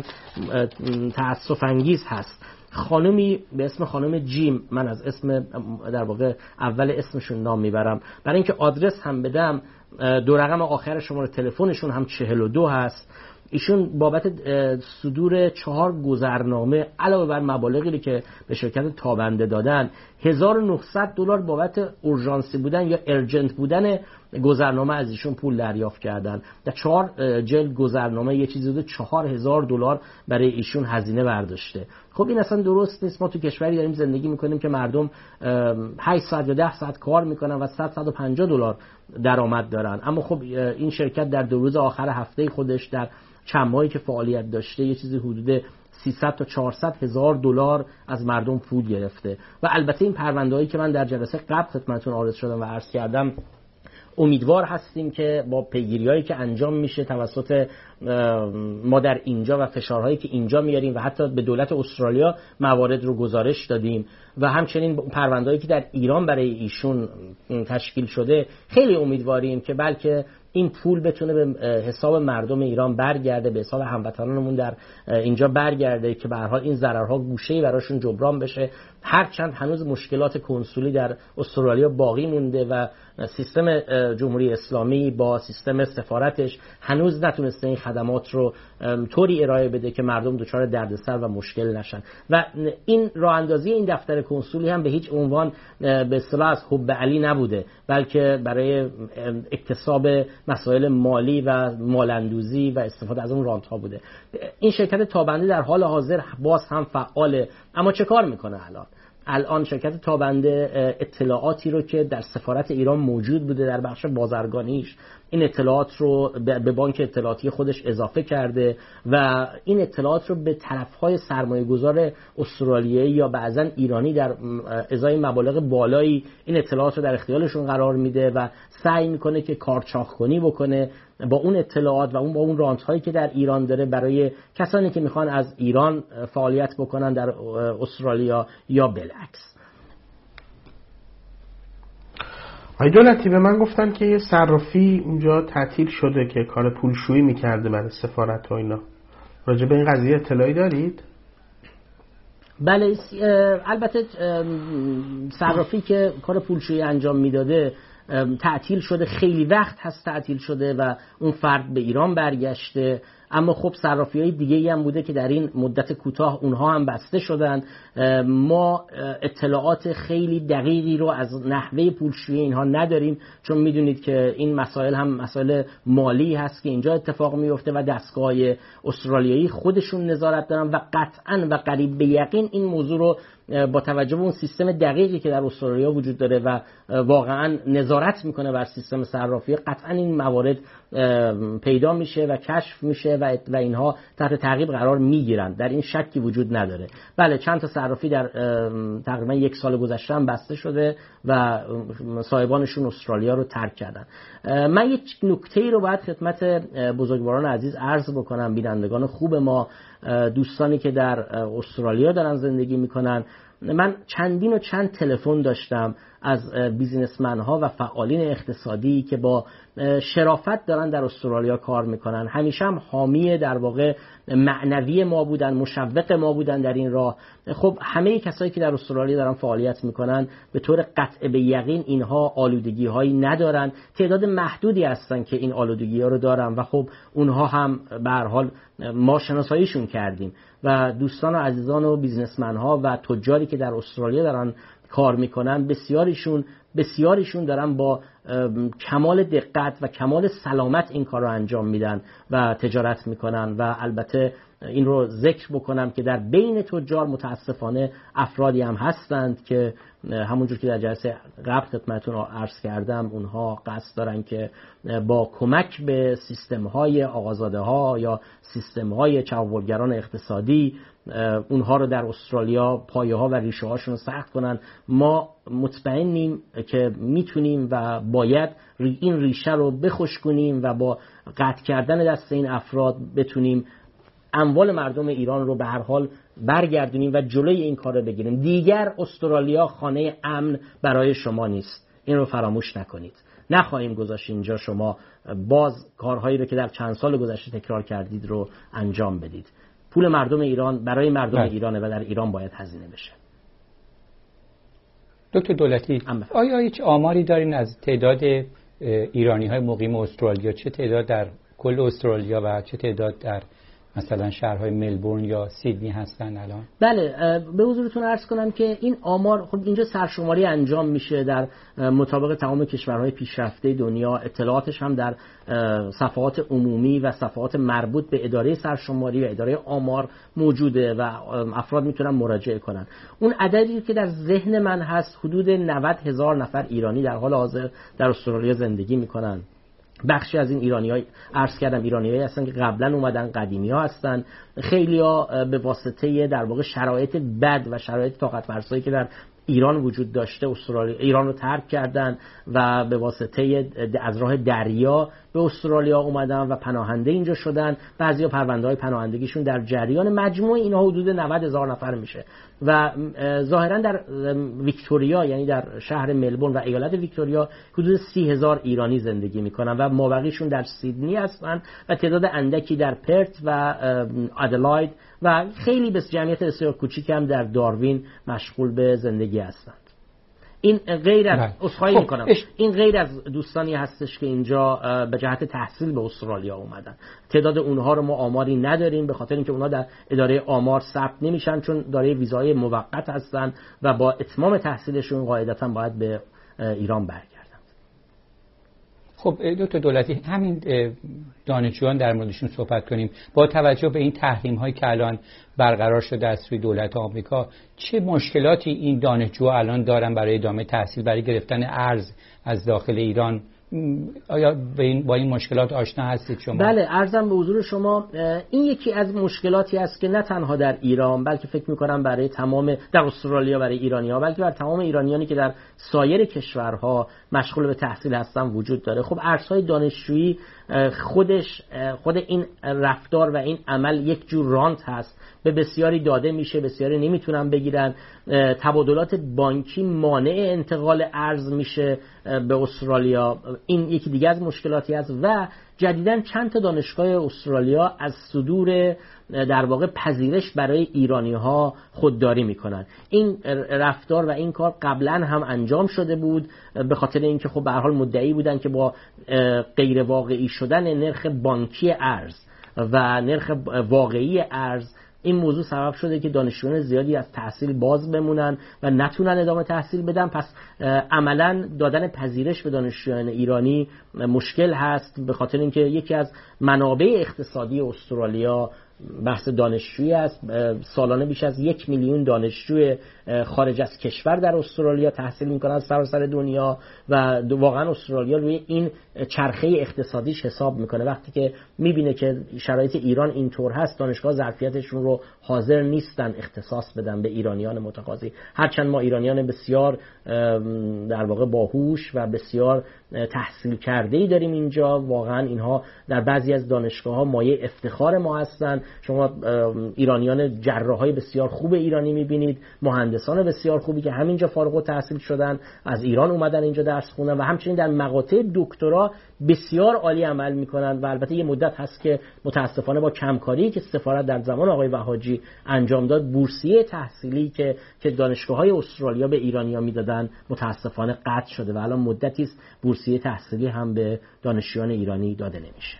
تأسف انگیز هست. خانومی به اسم خانم جیم، من از اسم در واقع اول اسمشون نام میبرم برای اینکه آدرس هم بدم، دو رقم آخر شماره تلفنشون هم چهل و دو هست. ایشون بابت صدور چهار گذرنامه علاوه بر مبالغی که به شرکت تابنده دادن هزار و نهصد دلار بابت اورژانسی بودن یا ارجنت بودن گذرنامه از ایشون پول دریافت کردن. در چهار جلد گذرنامه یه چیزی بوده چهار هزار دلار برای ایشون هزینه برداشته. خب این اصلا درست نیست. ما تو کشوری داریم زندگی میکنیم که مردم هشت ساعت یا ده ساعت کار میکنن و صد تا صد و پنجاه دلار درآمد دارن، اما خب این شرکت در دو روز آخر هفته خودش در چند ماهی که فعالیت داشته یه چیزی حدود سیصد تا چهارصد هزار دلار از مردم پول گرفته. و البته این پرونده‌ای که من در جلسه قبل خدمتتون عرض شدم و عرض کردم، امیدوار هستیم که با پیگیری‌هایی که انجام میشه توسط ما در اینجا و فشارهایی که اینجا میاریم و حتی به دولت استرالیا موارد رو گزارش دادیم و همچنین پرونده‌ای که در ایران برای ایشون تشکیل شده، خیلی امیدواریم که بلکه این پول بتونه به حساب مردم ایران برگرده، به حساب هموطنانمون در اینجا برگرده که به هر حال این ضررها گوشه‌ای براشون جبران بشه. هرچند هنوز مشکلات کنسولی در استرالیا باقی مونده و سیستم جمهوری اسلامی با سیستم سفارتش هنوز نتونسته این خدمات رو طوری ارائه بده که مردم دچار دردسر و مشکل نشن و این راه اندازی این دفتر کنسولی هم به هیچ عنوان به اصطلاح از حب علی نبوده، بلکه برای اکتساب مسائل مالی و مالندوزی و استفاده از اون رانت ها بوده. این شرکت تابنده در حال حاضر باز هم فعاله، اما چه کار میکنه الان؟ الان شرکت تابنده اطلاعاتی رو که در سفارت ایران موجود بوده در بخش بازرگانیش این اطلاعات رو به بانک اطلاعاتی خودش اضافه کرده و این اطلاعات رو به طرف‌های سرمایه‌گذار استرالیایی یا بعضاً ایرانی در ازای مبالغ بالایی این اطلاعات رو در اختیارشون قرار میده و سعی میکنه که کارچاخ‌کنی بکنه با اون اطلاعات و اون با اون رانت هایی که در ایران داره برای کسانی که میخوان از ایران فعالیت بکنن در استرالیا یا بالعکس. آقای دولتی به من گفتن که یه صرافی اونجا تعطیل شده که کار پولشویی میکرده برای سفارت و اینا. راجع به این قضیه اطلاعی دارید؟ بله، البته صرافی که کار پولشویی انجام میداده تعطیل شده، خیلی وقت هست تعطیل شده و اون فرد به ایران برگشته. اما خب صرافی‌های دیگه‌ای هم بوده که در این مدت کوتاه اونها هم بسته شدن. ما اطلاعات خیلی دقیقی رو از نحوه پولشویی اینها نداریم، چون میدونید که این مسائل هم مسائل مالی هست که اینجا اتفاق میفته و دستگاه‌های استرالیایی خودشون نظارت دارن و قطعاً و قریب به یقین این موضوع رو با توجه به اون سیستم دقیقی که در استرالیا وجود داره و واقعا نظارت میکنه بر سیستم صرافی، قطعا این موارد پیدا میشه و کشف میشه و و اینها تحت تعقیب قرار میگیرن. در این شکی وجود نداره. بله، چند تا صرافی در تقریبا یک سال گذشته هم بسته شده و صاحبانشون استرالیا رو ترک کردن. من یک نکته‌ای رو باید خدمت بزرگواران عزیز عرض بکنم، بینندگان خوب ما، دوستانی که در استرالیا دارن زندگی میکنن. من چندین و چند تلفن داشتم از بیزینسمن ها و فعالین اقتصادی که با شرافت دارن در استرالیا کار میکنن. همیشه هم حامی در واقع معنوی ما بودن، مشوق ما بودن در این راه. خب همه کسایی که در استرالیا دارن فعالیت میکنن به طور قطع به یقین اینها آلودگی هایی ندارن. تعداد محدودی هستن که این آلودگی ها رو دارن و خب اونها هم به هر حال ما شناساییشون کردیم و دوستان و عزیزان و بیزنسمن ها و تجاری که در استرالیا دارن کار میکنن، بسیاریشون بسیاریشون دارن با کمال دقت و کمال سلامت این کار رو انجام میدن و تجارت میکنن. و البته این رو ذکر بکنم که در بین تجار متاسفانه افرادی هم هستند که همونجور که در جلسه قبل خدمتتون عرض کردم، اونها قصد دارن که با کمک به سیستم‌های آقازاده‌ها یا سیستم‌های چوب‌گران اقتصادی اونها رو در استرالیا پایه‌ها و ریشه‌هاشون رو سخت کنن. ما مطمئنیم که میتونیم و باید این ریشه رو بخشکنیم و با قطع کردن دست این افراد بتونیم اموال مردم ایران رو به هر حال برگردونیم و جلوی این کار رو بگیریم. دیگر استرالیا خانه امن برای شما نیست، این رو فراموش نکنید. نخواهیم گذاشت اینجا شما باز کارهایی رو که در چند سال گذشته تکرار کردید رو انجام بدید. پول مردم ایران برای مردم بله. ایرانه و در ایران باید هزینه بشه. دکتر دولتی، آیا هیچ آماری دارین از تعداد ایرانی های مقیم استرالیا، چه تعداد در کل استرالیا و چه تعداد در مثلا شهرهای ملبورن یا سیدنی هستن الان؟ بله، به حضورتون عرض کنم که این آمار خب اینجا سرشماری انجام میشه در مطابق تمام کشورهای پیشرفته دنیا. اطلاعاتش هم در صفحات عمومی و صفحات مربوط به اداره سرشماری و اداره آمار موجوده و افراد میتونن مراجعه کنن. اون عددی که در ذهن من هست حدود نود هزار نفر ایرانی در حال حاضر در استرالیا زندگی میکنن. بخشی از این ایرانی‌ها عرض کردم ایرانیایی هستن که قبلا اومدن، قدیمی‌ها هستن. خیلی‌ها به واسطه در واقع شرایط بد و شرایط طاقت فرسایی که در ایران وجود داشته استرالیا ایران رو ترک کردن و به واسطه از راه دریا به استرالیا اومدن و پناهنده اینجا شدن. بعضیا پرونده‌های پناهندگیشون در جریان. مجموع اینها حدود نود هزار نفر میشه و ظاهرا در ویکتوریا یعنی در شهر ملبورن و ایالت ویکتوریا حدود سی هزار ایرانی زندگی میکنن و مابقیشون در سیدنی هستن و تعداد اندکی در پرت و ادلاید و خیلی به جمعیت بسیار کوچیک هم در داروین مشغول به زندگی هستند. این غیر از عذرخواهی خب میکنم اش... این غیر از دوستانی هستش که اینجا به جهت تحصیل به استرالیا اومدن. تعداد اونها رو ما آماری نداریم به خاطر اینکه اونها در اداره آمار ثبت نمیشن، چون دارای ویزای موقت هستن و با اتمام تحصیلشون قاعدتا باید به ایران برگردن. خب دکتر دولتی، همین دانشجویان در موردشون صحبت کنیم. با توجه به این تحریم هایی که الان برقرار شده از سوی دولت آمریکا، چه مشکلاتی این دانشجوها الان دارن برای ادامه تحصیل، برای گرفتن ارز از داخل ایران آیا با این, با این مشکلات آشنا هستید شما؟ بله، عرضم به حضور شما این یکی از مشکلاتی است که نه تنها در ایران بلکه فکر می‌کنم برای تمام در استرالیا برای ایرانی‌ها بلکه برای تمام ایرانیانی که در سایر کشورها مشغول به تحصیل هستن وجود داره. خب ارزهای دانشجویی خودش خود این رفتار و این عمل یک جور رانت هست، به بسیاری داده میشه، بسیاری نمیتونن بگیرن. تبادلات بانکی مانع انتقال ارز میشه به استرالیا، این یکی دیگه از مشکلاتی است. و جدیداً چند تا دانشگاه استرالیا از صدور در واقع پذیرش برای ایرانی‌ها خودداری میکنن. این رفتار و این کار قبلا هم انجام شده بود، به خاطر اینکه خب به هر حال مدعی بودن که با غیر واقعی شدن نرخ بانکی ارز و نرخ واقعی ارز این موضوع سبب شده که دانشجویان زیادی از تحصیل باز بمونن و نتونن ادامه تحصیل بدن. پس عملاً دادن پذیرش به دانشجویان ایرانی مشکل هست، به خاطر اینکه یکی از منابع اقتصادی استرالیا بحث دانشجویی است. سالانه بیش از یک میلیون دانشجوی خارج از کشور در استرالیا تحصیل میکنن از سراسر دنیا و واقعا استرالیا روی این چرخه اقتصادیش حساب میکنه. وقتی که میبینه که شرایط ایران اینطور هست، دانشگاه ظرفیتشون رو حاضر نیستن اختصاص بدن به ایرانیان متقاضی. هرچند ما ایرانیان بسیار در واقع باهوش و بسیار تحصیل کرده‌ای داریم اینجا، واقعا اینها در بعضی از دانشگاه‌ها مایه افتخار ما هستن. شما ایرانیان جراحای بسیار خوب ایرانی میبینید، مهندسان بسیار خوبی که همینجا فارغ التحصیل شدن، از ایران اومدن اینجا درس خوندن و همچنین در مقاطع دکترا بسیار عالی عمل میکنن. و البته یه مدت هست که متاسفانه با کمکاری که سفارت در زمان آقای وهاجی انجام داد، بورسیه تحصیلی که که دانشگاه‌های استرالیا به ایرانی‌ها میدادن متاسفانه قطع شده و الان مدتی است بورسیه تحصیلی هم به دانشجویان ایرانی داده نمیشه.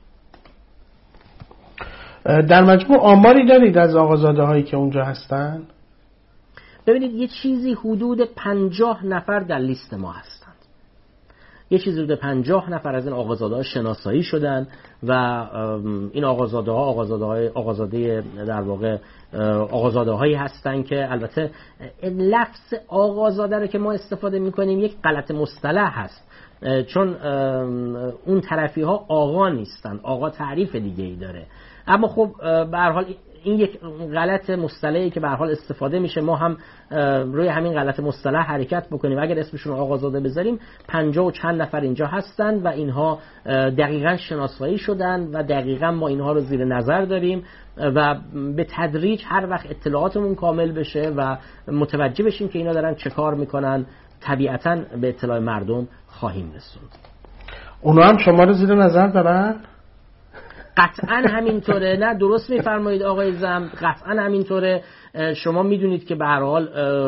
در مجموع آماری دارید از آقازاده هایی که اونجا هستن؟ ببینید یه چیزی حدود پنجاه نفر در لیست ما هستند. یه چیزی حدود پنجاه نفر از این آقازاده ها شناسایی شدن و این آقازاده ها آقازاده های آقازاده در واقع آقازاده هایی هستن که البته لفظ آقازاده رو که ما استفاده میکنیم یک غلط مصطلح هست، چون اون طرفی ها آقا نیستن، آقا تعریف دیگه ای داره. اما خب به هر حال این یک غلط مصطلحی که به هر حال استفاده میشه، ما هم روی همین غلط مصطلح حرکت بکنیم. اگر اسمشون آقازاده بذاریم، پنجاه و چند نفر اینجا هستن و اینها دقیقاً شناسایی شدن و دقیقاً ما اینها رو زیر نظر داریم و به تدریج هر وقت اطلاعاتمون کامل بشه و متوجه بشیم که اینا دارن چه کار میکنن، طبیعتاً به اطلاع مردم خواهیم رسوند. اونا هم شما رو زیر نظر دارن؟ قطعاً همینطوره. نه درست میفرمایید آقای زم، قطعاً همینطوره. شما میدونید که به هر حال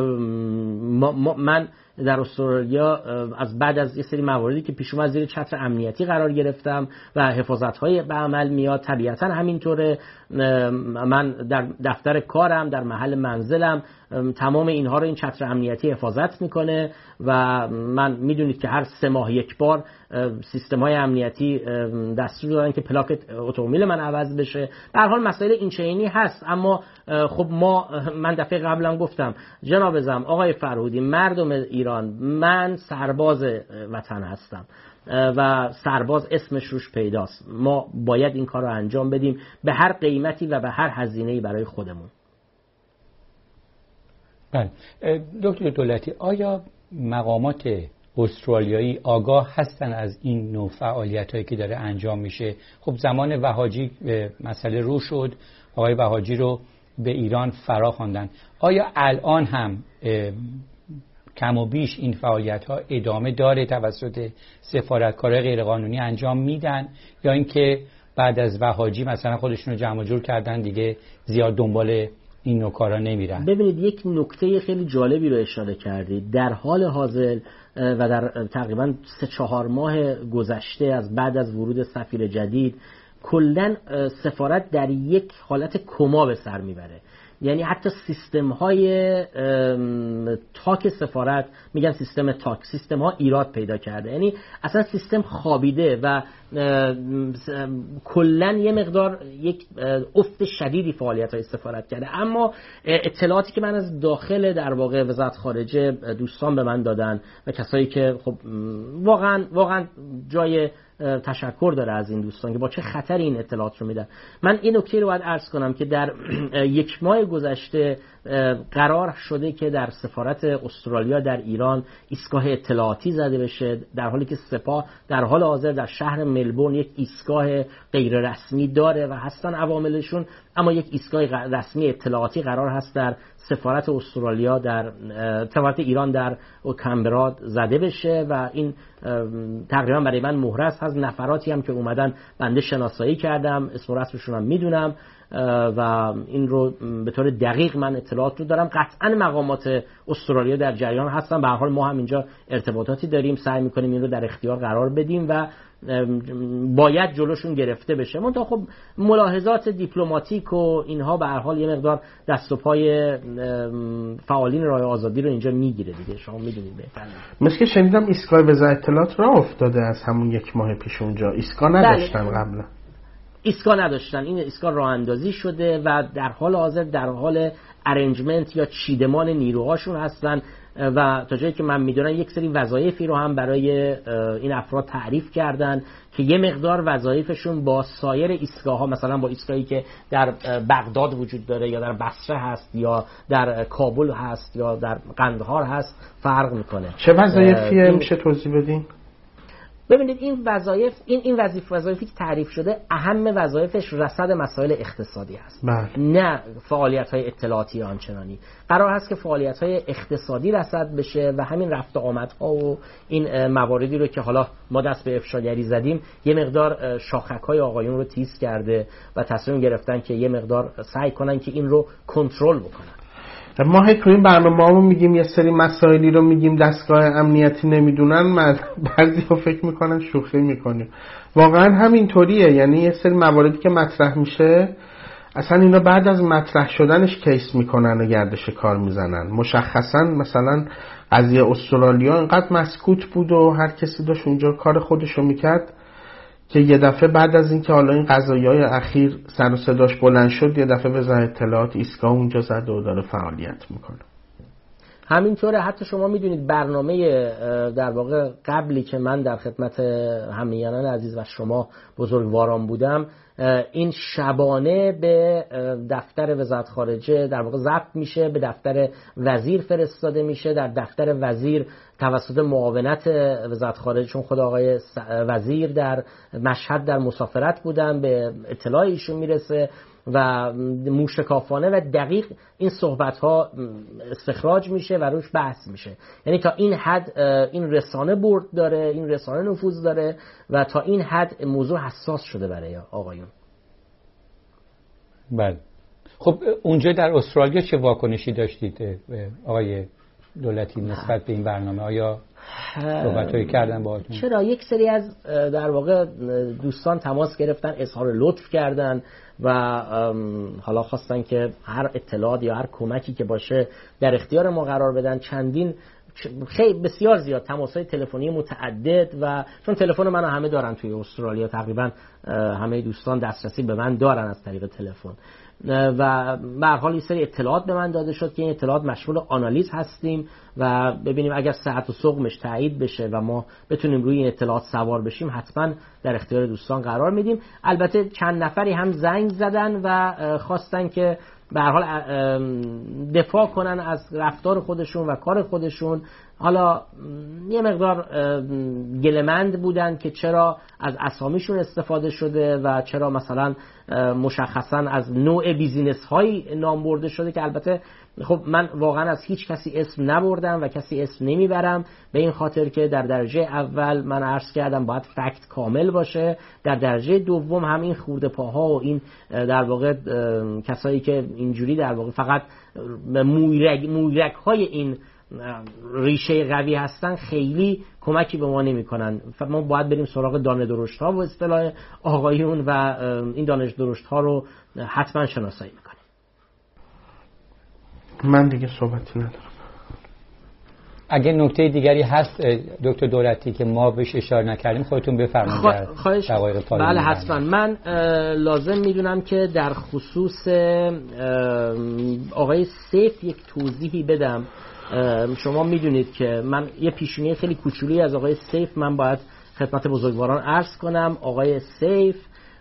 من در استرالیا از بعد از یه سری مواردی که پیش اومد زیر چتر امنیتی قرار گرفتم و حفاظت‌های به عمل میاد. طبیعتاً همینطوره. من در دفتر کارم، در محل منزلم، تمام اینها رو این چتر امنیتی حفاظت میکنه و من میدونید که هر سه ماه یک بار سیستم‌های امنیتی دستور دادن که پلاک اتومبیل من عوض بشه. به هر حال مسائل این چنینی هست. اما خب ما من دفعه قبلم گفتم جناب زم آقای فرهودی، مردم ایران، من سرباز وطن هستم و سرباز اسمش روش پیداست. ما باید این کار رو انجام بدیم به هر قیمتی و به هر هزینه‌ای برای خودمون. بله دکتر دولتی، آیا مقامات استرالیایی آگاه هستن از این نوع فعالیتایی که داره انجام میشه؟ خب زمان وهاجی مسئله رو شد، آقای وهاجی رو به ایران فرا خواندن. آیا الان هم کم و بیش این فعالیت ها ادامه داره، توسط سفارتکارای غیرقانونی انجام میدن، یا اینکه بعد از وهاجی مثلا خودشون رو جمع جور کردن دیگه زیاد دنبال این نوع کارا نمیرن؟ ببینید یک نکته خیلی جالبی رو اشاره کردید. در حال حاضر و در تقریبا سه چهار ماه گذشته از بعد از ورود سفیر جدید، کلاً سفارت در یک حالت کما به سر میبره. یعنی حتی سیستم های تاک سفارت، میگن سیستم تاک، سیستم ها ایراد پیدا کرده، یعنی اصلا سیستم خوابیده و کلا یه مقدار یک افت شدیدی فعالیت های سفارت کرده. اما اطلاعاتی که من از داخل در واقع وزارت خارجه دوستان به من دادن و کسایی که خب واقعا واقعا جای تشکر داره از این دوستان که با چه خطری این اطلاعات رو میدن. من این نکته رو باید عرض کنم که در یک ماه گذشته قرار شده که در سفارت استرالیا در ایران ایستگاه اطلاعاتی زده بشه، در حالی که سپاه در حال حاضر در شهر ملبورن یک ایستگاه غیر رسمی داره و هستن عواملشون، اما یک ایستگاه رسمی اطلاعاتی قرار هست در سفارت استرالیا در سفارت ایران در کمبرا زده بشه و این تقریبا برای من مهر است. از نفراتی هم که اومدن بنده شناسایی کردم، اسم و رسمشون هم میدونم و این رو به طور دقیق من اطلاعات رو دارم. قطعا مقامات استرالیا در جریان هستن، به هر حال ما هم اینجا ارتباطاتی داریم، سعی میکنیم این رو در اختیار قرار بدیم و باید جلوشون گرفته بشه. منتها خب ملاحظات دیپلماتیک و اینها به هر حال یه مقدار دست و پای فعالین راه آزادی رو اینجا میگیره دیگه، شما میدونید بهتر. مثل که شنیدم ایستگاه وزارت اطلاعات راه افتاده از همون یک ماه پیش اونجا، ایستگاه نداشتن قبلا. ایستگاه نداشتن، این ایستگاه راه اندازی شده و در حال حاضر در حال ارنجمنت یا چیدمان نیروهاشون هستن و تا جایی که من میدونم یک سری وظایفی رو هم برای این افراد تعریف کردن که یه مقدار وظایفشون با سایر ایستگاه‌ها، مثلا با ایستگاهی که در بغداد وجود داره یا در بصره هست یا در کابل هست یا در قندهار هست فرق میکنه. چه وظایفیه میشه توضیح بدین؟ ببینید این وظایف این این وظیفه وظایفی که تعریف شده اهم وظایفش رصد مسائل اقتصادی هست، بله. نه فعالیت‌های اطلاعاتی آنچنانی. قرار هست که فعالیت‌های اقتصادی رصد بشه و همین رفت و آمدها و این مواردی رو که حالا ما دست به افشاگری زدیم یه مقدار شاخک‌های آقایون رو تیز کرده و تصمیم گرفتن که یه مقدار سعی کنن که این رو کنترل بکنن. ما هی تو این برنامه‌مون میگیم یه سری مسائلی رو میگیم دستگاه امنیتی نمیدونن، من بعضی ها فکر میکنن شوخی میکنیم، واقعا همینطوریه. یعنی یه سری مواردی که مطرح میشه اصلا اینا بعد از مطرح شدنش کیس میکنن و گردش کار میزنن. مشخصا مثلا قضیه استرالیا اینقدر مسکوت بود و هر کسی داشت اونجا کار خودشو میکرد که یه دفعه بعد از اینکه حالا این قضایای اخیر سر و صداش بلند شد یه دفعه وزارت اطلاعات ایستگاه اونجا زده و داره فعالیت میکنه. همینطوره. حتی شما میدونید برنامه در واقع قبلی که من در خدمت همیهنان عزیز و شما بزرگواران بودم، این شبانه به دفتر وزارت خارجه در واقع ضبط میشه، به دفتر وزیر فرستاده میشه، در دفتر وزیر توسط معاونت وزارت خارجه، چون خود آقای وزیر در مشهد در مسافرت بودن، به اطلاع ایشون میرسه و موشکافانه و دقیق این صحبت ها استخراج میشه و روش بحث میشه. یعنی تا این حد این رسانه برد داره، این رسانه نفوذ داره و تا این حد موضوع حساس شده برای آقایون. بله. خب اونجا در استرالیا چه واکنشی داشتید آقای دولتی نسبت به این برنامه؟ آیا صحبت‌هایی کردن باهاتون؟ چرا یک سری از در واقع دوستان تماس گرفتن، اظهار لطف کردن و حالا خواستن که هر اطلاعات یا هر کمکی که باشه در اختیار ما قرار بدن. چندین خیلی بسیار زیاد تماس‌های تلفنی متعدد و چون تلفن منو همه دارن توی استرالیا، تقریبا همه دوستان دسترسی به من دارن از طریق تلفن و به هر حال یه سری اطلاعات به من داده شد که این اطلاعات مشمول آنالیز هستیم و ببینیم اگر صحت و سقمش تایید بشه و ما بتونیم روی این اطلاعات سوار بشیم حتما در اختیار دوستان قرار میدیم. البته چند نفری هم زنگ زدن و خواستن که به هر حال دفاع کنن از رفتار خودشون و کار خودشون. حالا یه مقدار گله‌مند بودن که چرا از اسامیشون استفاده شده و چرا مثلا مشخصا از نوع بیزینس هایی نام برده شده که البته خب من واقعا از هیچ کسی اسم نبردم و کسی اسم نمیبرم، به این خاطر که در درجه اول من عرض کردم باید فکت کامل باشه، در درجه دوم هم این خورده پاها و این در واقع کسایی که اینجوری در واقع فقط مویرگ مویرگ های این ریشه قوی هستن خیلی کمکی به ما نمی کنن. ما باید بریم سراغ دانه درشت ها و اصطلاح آقایون و این دانش درشت ها رو حتما شناسایی میکنیم. من دیگه صحبتی ندارم. اگه نکته دیگری هست دکتر دولتی که ما بهش اشاره نکردیم خودتون بفرمایید. خواهش بله حتما. من لازم میدونم که در خصوص آقای سیف یک توضیحی بدم. شما میدونید که من یه پیشونی خیلی کوچولی از آقای سیف من باید خدمت بزرگواران عرض کنم. آقای سیف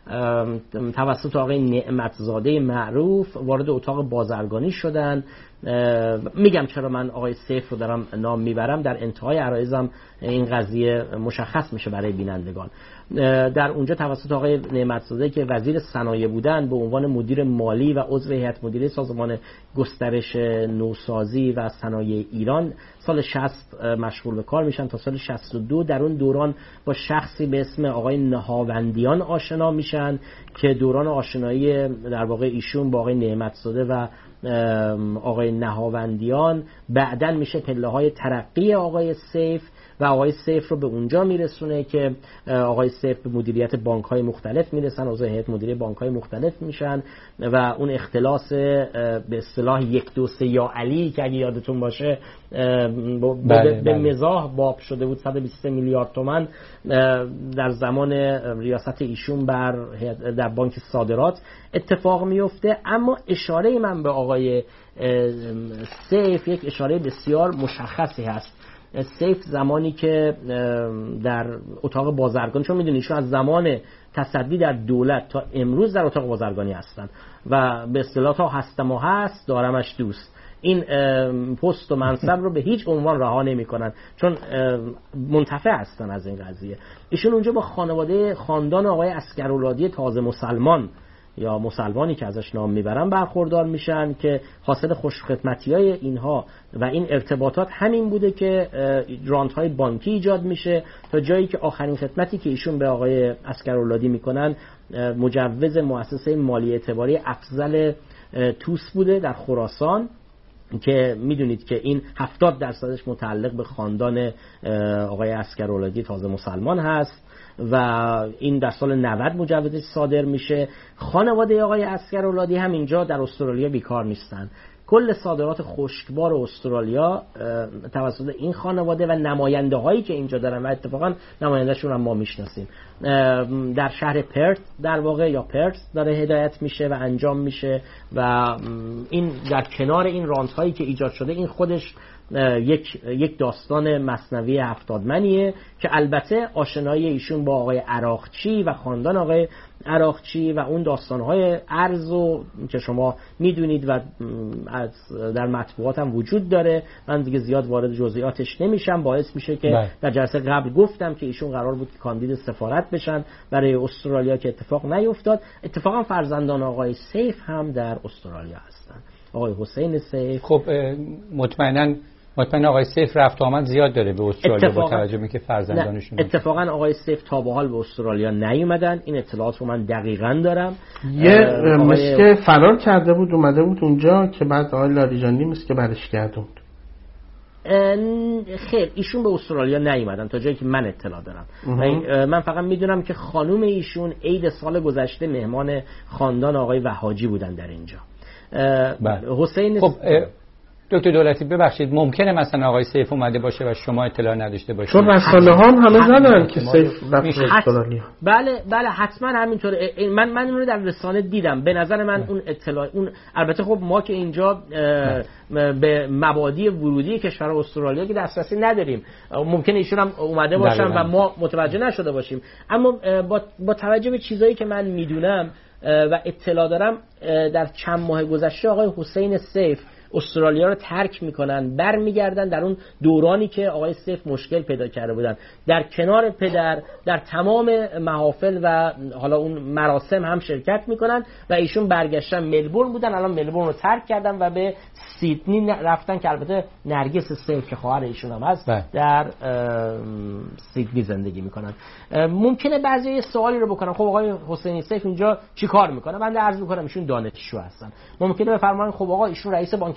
توسط آقای نعمتزاده معروف وارد اتاق بازرگانی شدن. میگم چرا من آقای سیف رو دارم نام میبرم، در انتهای عرایزم این قضیه مشخص میشه برای بینندگان. در اونجا توسط آقای نعمتزاده که وزیر صنایع بودن به عنوان مدیر مالی و عضو هیئت مدیره سازمان گسترش نوسازی و صنایع ایران سال شصت مشغول به کار میشن تا سال شصت و دو. در اون دوران با شخصی به اسم آقای نهاوندیان آشنا میشن که دوران آشنایی در واقع ایشون با آقای نعمتزاده و آقای نهاوندیان بعدن میشه پله های ترقی آقای سیف و آقای سیف رو به اونجا میرسونه که آقای سیف به مدیریت بانک های مختلف میرسن، عضو هیئت مدیره بانک های مختلف میشن و اون اختلاس به اصطلاح یک دو سه یا علی که اگه یادتون باشه بله، به مزاح باب شده بود صد و بیست و سه میلیارد تومان در زمان ریاست ایشون بر در بانک صادرات اتفاق میفته. اما اشاره من به آقای سیف یک اشاره بسیار مشخصی هست. سیف زمانی که در اتاق بازرگانی، چون میدونید ایشون از زمان تصدی در دولت تا امروز در اتاق بازرگانی هستن و به اصطلاح تا هستم و هست دارمش دوست، این پست و منصب رو به هیچ عنوان رها نمی‌کنن چون منتفع هستن از این قضیه. ایشون اونجا با خانواده خاندان آقای عسکرولادی تازه مسلمان یا مسلمانی که ازش نام میبرن برخوردار میشن که حاصل خوشخدمتی‌های اینها و این ارتباطات همین بوده که رانت‌های بانکی ایجاد میشه تا جایی که آخرین خدمتی که ایشون به آقای عسکرولادی میکنن مجوز مؤسسه مالی اعتباری افضل توس بوده در خراسان که میدونید که این هفتاد درصدش متعلق به خاندان آقای عسکرولادی تازه مسلمان هست و این در سال نود مجوزش صادر میشه. خانواده آقای عسکرولادی هم اینجا در استرالیا بیکار نیستن. کل صادرات خشکبار استرالیا توسط این خانواده و نماینده هایی که اینجا دارن و اتفاقا نمایندهشون هم ما میشناسیم در شهر پرت در واقع یا پرت داره هدایت میشه و انجام میشه و این در کنار این رانت هایی که ایجاد شده این خودش یک یک داستان مثنوی هفتادمنیه که البته آشنایی ایشون با آقای عراقچی و خاندان آقای عراقچی و اون داستانهای ارز و که شما میدونید و از در مطبوعات هم وجود داره، من دیگه زیاد وارد جزئیاتش نمیشم، باعث میشه که بای. در جلسه قبل گفتم که ایشون قرار بود که کاندید سفارت بشن برای استرالیا که اتفاق نیفتاد. اتفاقا فرزندان آقای سیف هم در استرالیا هستن، آقای حسین سیف. خب مطمئناً مطمئن آقای سیف رفت آمد زیاد داره به استرالیا با توجه به که فرزندانشون. اتفاقا آقای سیف تا به حال به استرالیا نیومدن، این اطلاعات رو من دقیقاً دارم. یه مثل که فرار کرده بود اومده بود اونجا که بعد آقای لاریجانی مثل که برش گردوند. خیر ایشون به استرالیا نیومدن تا جایی که من اطلاع دارم. من فقط میدونم که خانم ایشون عید سال گذشته مهمان خاندان آقای وهاجی بودن در اینجا. بله. حسین خب دکتر دولتی ببخشید ممکنه مثلا آقای سیف اومده باشه و شما اطلاع نداشته باشید؟ چون رسانه ها هم همه زدن که سیف رفت استرالیا. بله بله حتما همینطوره. من من اون رو در رسانه دیدم. به نظر من اون اطلاع اون البته خب ما که اینجا به مبادی ورودی کشور استرالیا که دسترسی نداریم، ممکنه ایشون هم اومده باشن و ما متوجه نشده باشیم، اما با با توجه به چیزایی که من میدونم و اطلاع دارم در چند ماه گذشته آقای حسین سیف استرالیا رو ترک میکنن، برمیگردن در اون دورانی که آقای سیف مشکل پیدا کرده بودن، در کنار پدر در تمام محافل و حالا اون مراسم هم شرکت میکنن و ایشون برگشتن ملبورن بودن، الان ملبورن رو ترک کردن و به سیدنی رفتن که البته نرگس سیف که خواهر ایشون هم هست بله. در سیدنی زندگی میکنن. ممکنه بعضی یه سوالی رو بکنن خب آقای حسین سیف اینجا چی کار میکنه؟ من عرض میکنم ایشون دانشجو هستن. ممکنه بفرمایید خب آقا ایشون رئیس بانک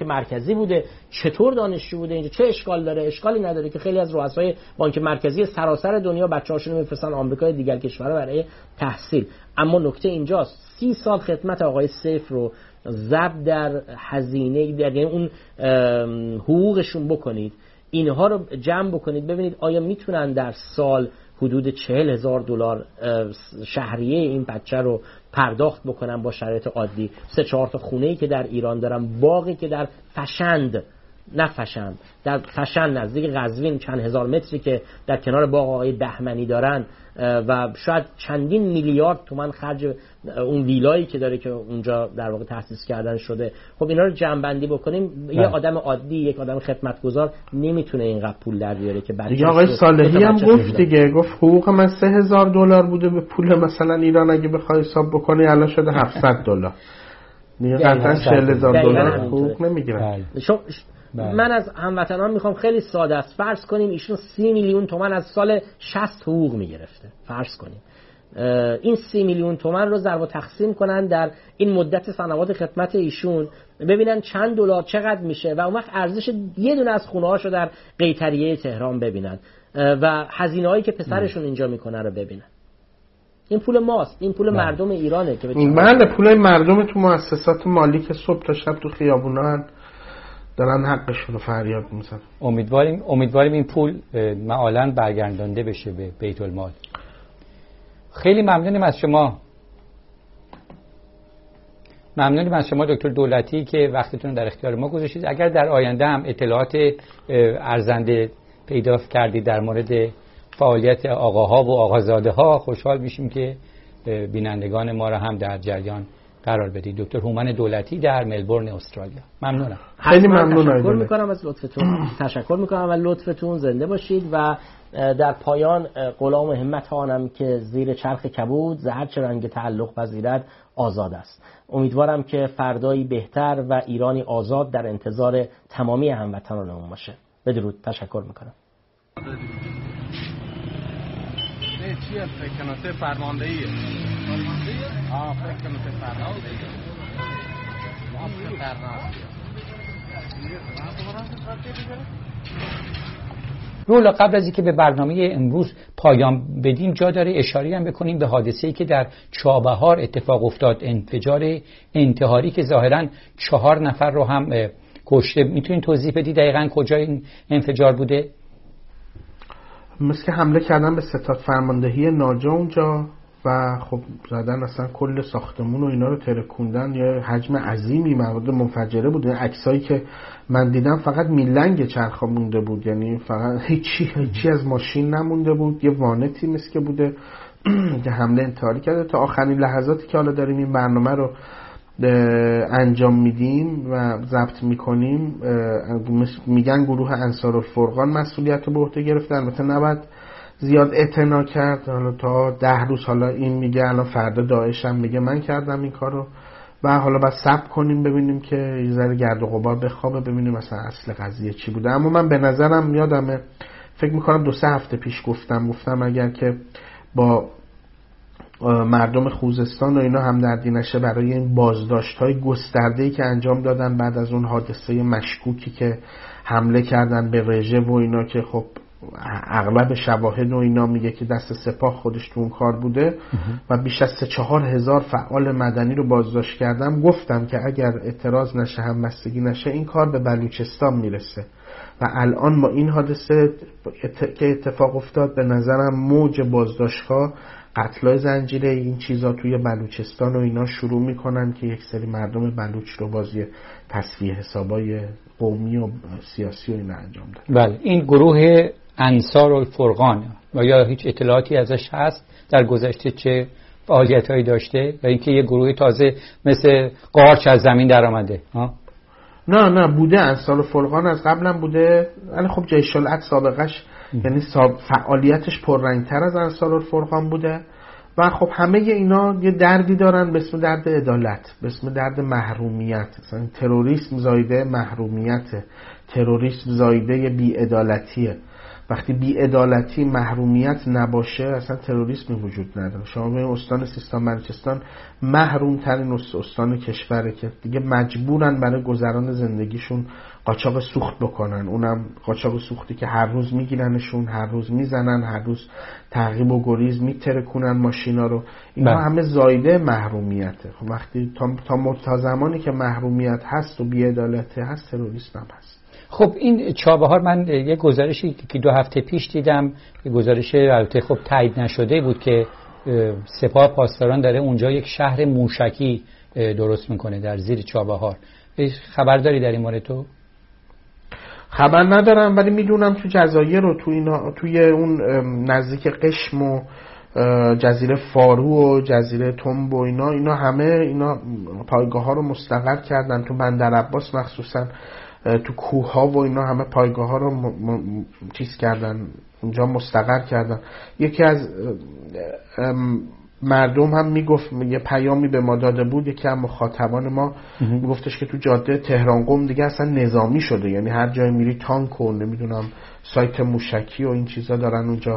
مرکزی بوده، چطور دانشجو بوده اینجا، چه اشکال داره؟ اشکالی نداره که خیلی از رؤسای بانک مرکزی سراسر دنیا بچه‌هاشون رو میفرستن آمریکا، دیگر کشورها برای تحصیل. اما نکته اینجاست سی سال خدمت آقای سیف رو ضرب در هزینه در اون حقوقشون بکنید، اینها رو جمع بکنید ببینید آیا میتونن در سال حدود چهل هزار دلار شهریه این بچه رو پرداخت بکنن با شرایط عادی. سه چهار تا خونه‌ای که در ایران دارن، باقی که در فشند، نه فشند، در فشند نزدیک قزوین چند هزار متری که در کنار باغ آقای بهمنی دارن و شاید چندین میلیارد تومان خرج اون ویلایی که داره که اونجا در واقع تأسیس کردن شده. خب اینا رو جمع بندی بکنیم بله. یه آدم عادی، یک آدم خدمتگزار نمیتونه اینقدر پول در بیاره که بعد دیگه آقای صالحی هم گفت دیگه، گفت حقوق من سه هزار دلار بوده به پول مثلا ایران اگه بخوای حساب بکنی الان شده هفتصد دلار. دیگه قطعا چهل هزار دلار حقوق نمیگیرن. من از هموطنان میخوام خیلی ساده است، فرض کنیم ایشون سی میلیون تومان از سال شصت حقوق میگرفته، فرض کنیم این سی میلیون تومان رو ضرب و تقسیم کنن در این مدت سنوات خدمت ایشون، ببینن چند دلار چقدر میشه و اون وقت ارزش یه دونه از خونه هاشو در قیطریه تهران ببینن و هزینه هایی که پسرشون اینجا میکنه رو ببینن. این پول ماست، این پول بله. مردم ایرانه که بله پول مردم تو مؤسسات مالی که صبح تا شب تو خیابونان دارن حقشون رو فریاد میزنن. امیدواریم امیدواریم این پول معالاً برگردانده بشه به بیت المال. خیلی ممنونیم از شما. ممنونیم از شما دکتر دولتی که وقتتون رو در اختیار ما گذاشتید. اگر در آینده هم اطلاعات ارزنده پیدا کردید در مورد فعالیت آقاها و آقازاده‌ها، خوشحال میشیم که بینندگان ما را هم در جریان قرار بدید. دکتر هومن دولتی در ملبورن استرالیا. ممنونم. خیلی ممنونم. تشکر میکنم از لطفتون. تشکر میکنم از لطفتون. زنده باشید و در پایان غلام همت آنم که زیر چرخ کبود ز هر چه رنگ تعلق پذیرد آزاد است. امیدوارم که فردایی بهتر و ایرانی آزاد در انتظار تمامی هموطنانمون باشه. بدرود. تشکر میکنم. چیه فکرنامه فرماندهیه؟ فرماندهیه؟ آه فکرنامه فرماندهیه. موافق فرماندهیه. رولا قبل از اینکه به برنامه امروز پایان بدیم جا داره اشاره هم بکنیم به حادثه‌ای که در چابهار اتفاق افتاد، انفجار انتحاری که ظاهراً چهار نفر رو هم کشته. میتونین توضیح بدی دقیقاً کجا این انفجار بوده؟ مثل که حمله کردن به ستاد فرماندهی ناجا اونجا و خب زدن اصلا کل ساختمون و اینا رو ترکوندن. یا حجم عظیمی مواد منفجره بود. عکسایی که من دیدم فقط میلنگ چرخا مونده بود، یعنی فقط هیچی هیچی از ماشین نمونده بود. یه وانتی مثل که بوده که حمله انتحاری کرده. تا آخرین لحظاتی که حالا داریم این برنامه رو انجام میدیم و ضبط میکنیم میگن گروه انصارالفرقان مسئولیت رو به عهده گرفتن. البته نباید زیاد اعتنا کرد، حالا تا ده روز حالا این میگه الان فردا داعش هم میگه من کردم این کارو و حالا باید صبر کنیم ببینیم که یه ذره گرد و غبار بخوابه ببینیم مثلا اصل قضیه چی بوده. اما من به نظرم یادمه فکر میکنم دو سه هفته پیش گفتم گفتم اگر که با مردم خوزستان و اینا هم دردی نشه برای این بازداشت‌های گسترده‌ای که انجام دادن بعد از اون حادثه مشکوکی که حمله کردن به رژه و اینا که خب اغلب شواهد و اینا میگه که دست سپاه خودش تو اون کار بوده و بیش از سه چهار هزار فعال مدنی رو بازداشت کردم. گفتم که اگر اعتراض نشه همبستگی نشه این کار به بلوچستان میرسه و الان ما این حادثه که اتفاق افتاد به نظرم موج بازداشت‌ها، قتلای زنجیره این چیزا توی بلوچستان و اینا شروع میکنن که یک سری مردم بلوچ رو بازی تصفیه حسابای قومی و سیاسی و اینا انجام دادن. بله این گروه انصارالفرقان و یا هیچ اطلاعاتی ازش هست در گذشته چه فعالیتایی داشته و اینکه یه گروه تازه مثل قارچ از زمین در آمده؟ ها نه نه بوده، انصارالفرقان از قبلم بوده، ولی خب جیش العدل سابقش یعنی فعالیتش پررنگتر از انصارالفرقان بوده و خب همه اینا یه دردی دارن به اسم درد عدالت، به اسم درد محرومیت. مثلا تروریسم زایده محرومیت، تروریسم زایده بی‌عدالتیه وقتی بی‌عدالتی، محرومیت نباشه اصلا تروریسمی وجود نداره. شما به استان سیستان بلوچستان محروم ترین استان کشوره که دیگه مجبورن برای گذران زندگیشون قاچاق سوخت بکنن، اونم قاچاق سوختی که هر روز میگیرنشون، هر روز میزنن، هر روز تعقیب و گریز میترکونن ماشینا رو. اینا همه زایده محرومیته. خب وقتی تا تا, تا زمانی که محرومیت هست و بی‌عدالتی هست تروریسم هم هست. خب این چابهار، من یه گزارشی که دو هفته پیش دیدم، یه گزارش البته خب تایید نشده بود که سپاه پاسداران داره اونجا یک شهر موشکی درست میکنه در زیر چابهار. خبر داری در این مورد تو؟ خبر ندارم، ولی میدونم تو جزایر رو تو اینا، توی اون نزدیک قشم و جزیره فارو و جزیره تنب و اینا اینا همه اینا پایگاه ها رو مستقر کردن. تو بندر عباس مخصوصا تو کوه ها و اینا همه پایگاه ها رو م... م... چیز کردن، اونجا مستقر کردن. یکی از مردم هم میگفت، یه پیامی به ما داده بود، یکی از مخاطبان ما میگفتش که تو جاده تهران قم دیگه اصلا نظامی شده، یعنی هر جای میری تانک و نمیدونم سایت موشکی و این چیزا دارن اونجا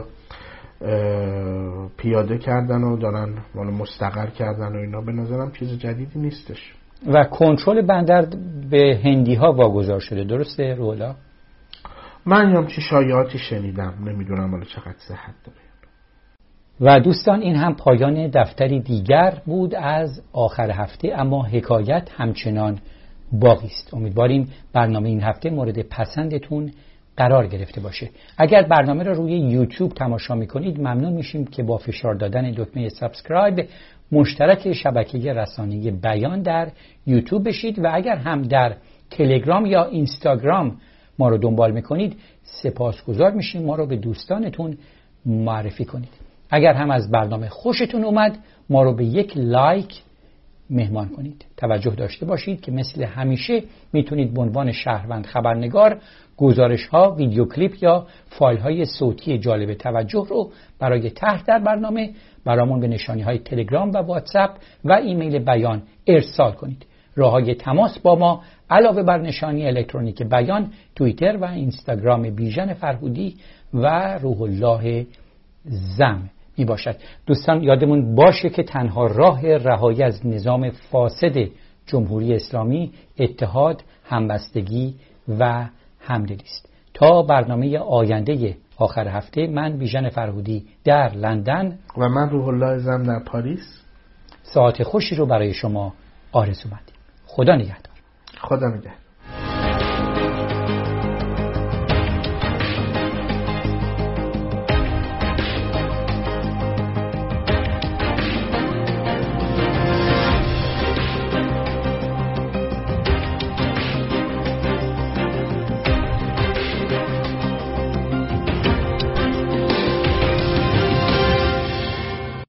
پیاده کردن و دارن مستقر کردن و اینا. به نظرم چیز جدیدی نیستش. و کنترل بندر به هندی ها واگذار شده، درسته رولا؟ من هم چی شایعاتی شنیدم، نمیدونم حالا چقدر صحت داره. و دوستان این هم پایان دفتری دیگر بود از آخر هفته، اما حکایت همچنان باقی است. امیدواریم برنامه این هفته مورد پسندتون قرار گرفته باشه. اگر برنامه را روی یوتیوب تماشا میکنید ممنون میشیم که با فشار دادن دکمه سابسکرایب مشترک شبکه رسانه‌ای بیان در یوتیوب بشید و اگر هم در تلگرام یا اینستاگرام ما رو دنبال میکنید سپاسگزار میشیم ما رو به دوستانتون معرفی کنید. اگر هم از برنامه خوشتون اومد ما رو به یک لایک مهمان کنید. توجه داشته باشید که مثل همیشه میتونید به عنوان شهروند خبرنگار گزارش ها، ویدیو کلیپ یا فایل های صوتی جالب توجه رو برای طرح در برنامه برامون به نشانی های تلگرام و واتساپ و ایمیل بیان ارسال کنید. راه های تماس با ما علاوه بر نشانی الکترونیک بیان، توییتر و اینستاگرام بیژن فرهودی و روح الله زم می باشد. دوستان یادمون باشه که تنها راه رهایی از نظام فاسد جمهوری اسلامی اتحاد، همبستگی و همدلی است. تا برنامه آینده آخر هفته، من بیژن فرهودی در لندن و من روح الله زم در پاریس ساعت خوشی رو برای شما آرزو مندیم. خدا نگهدار. خدا نگهدار.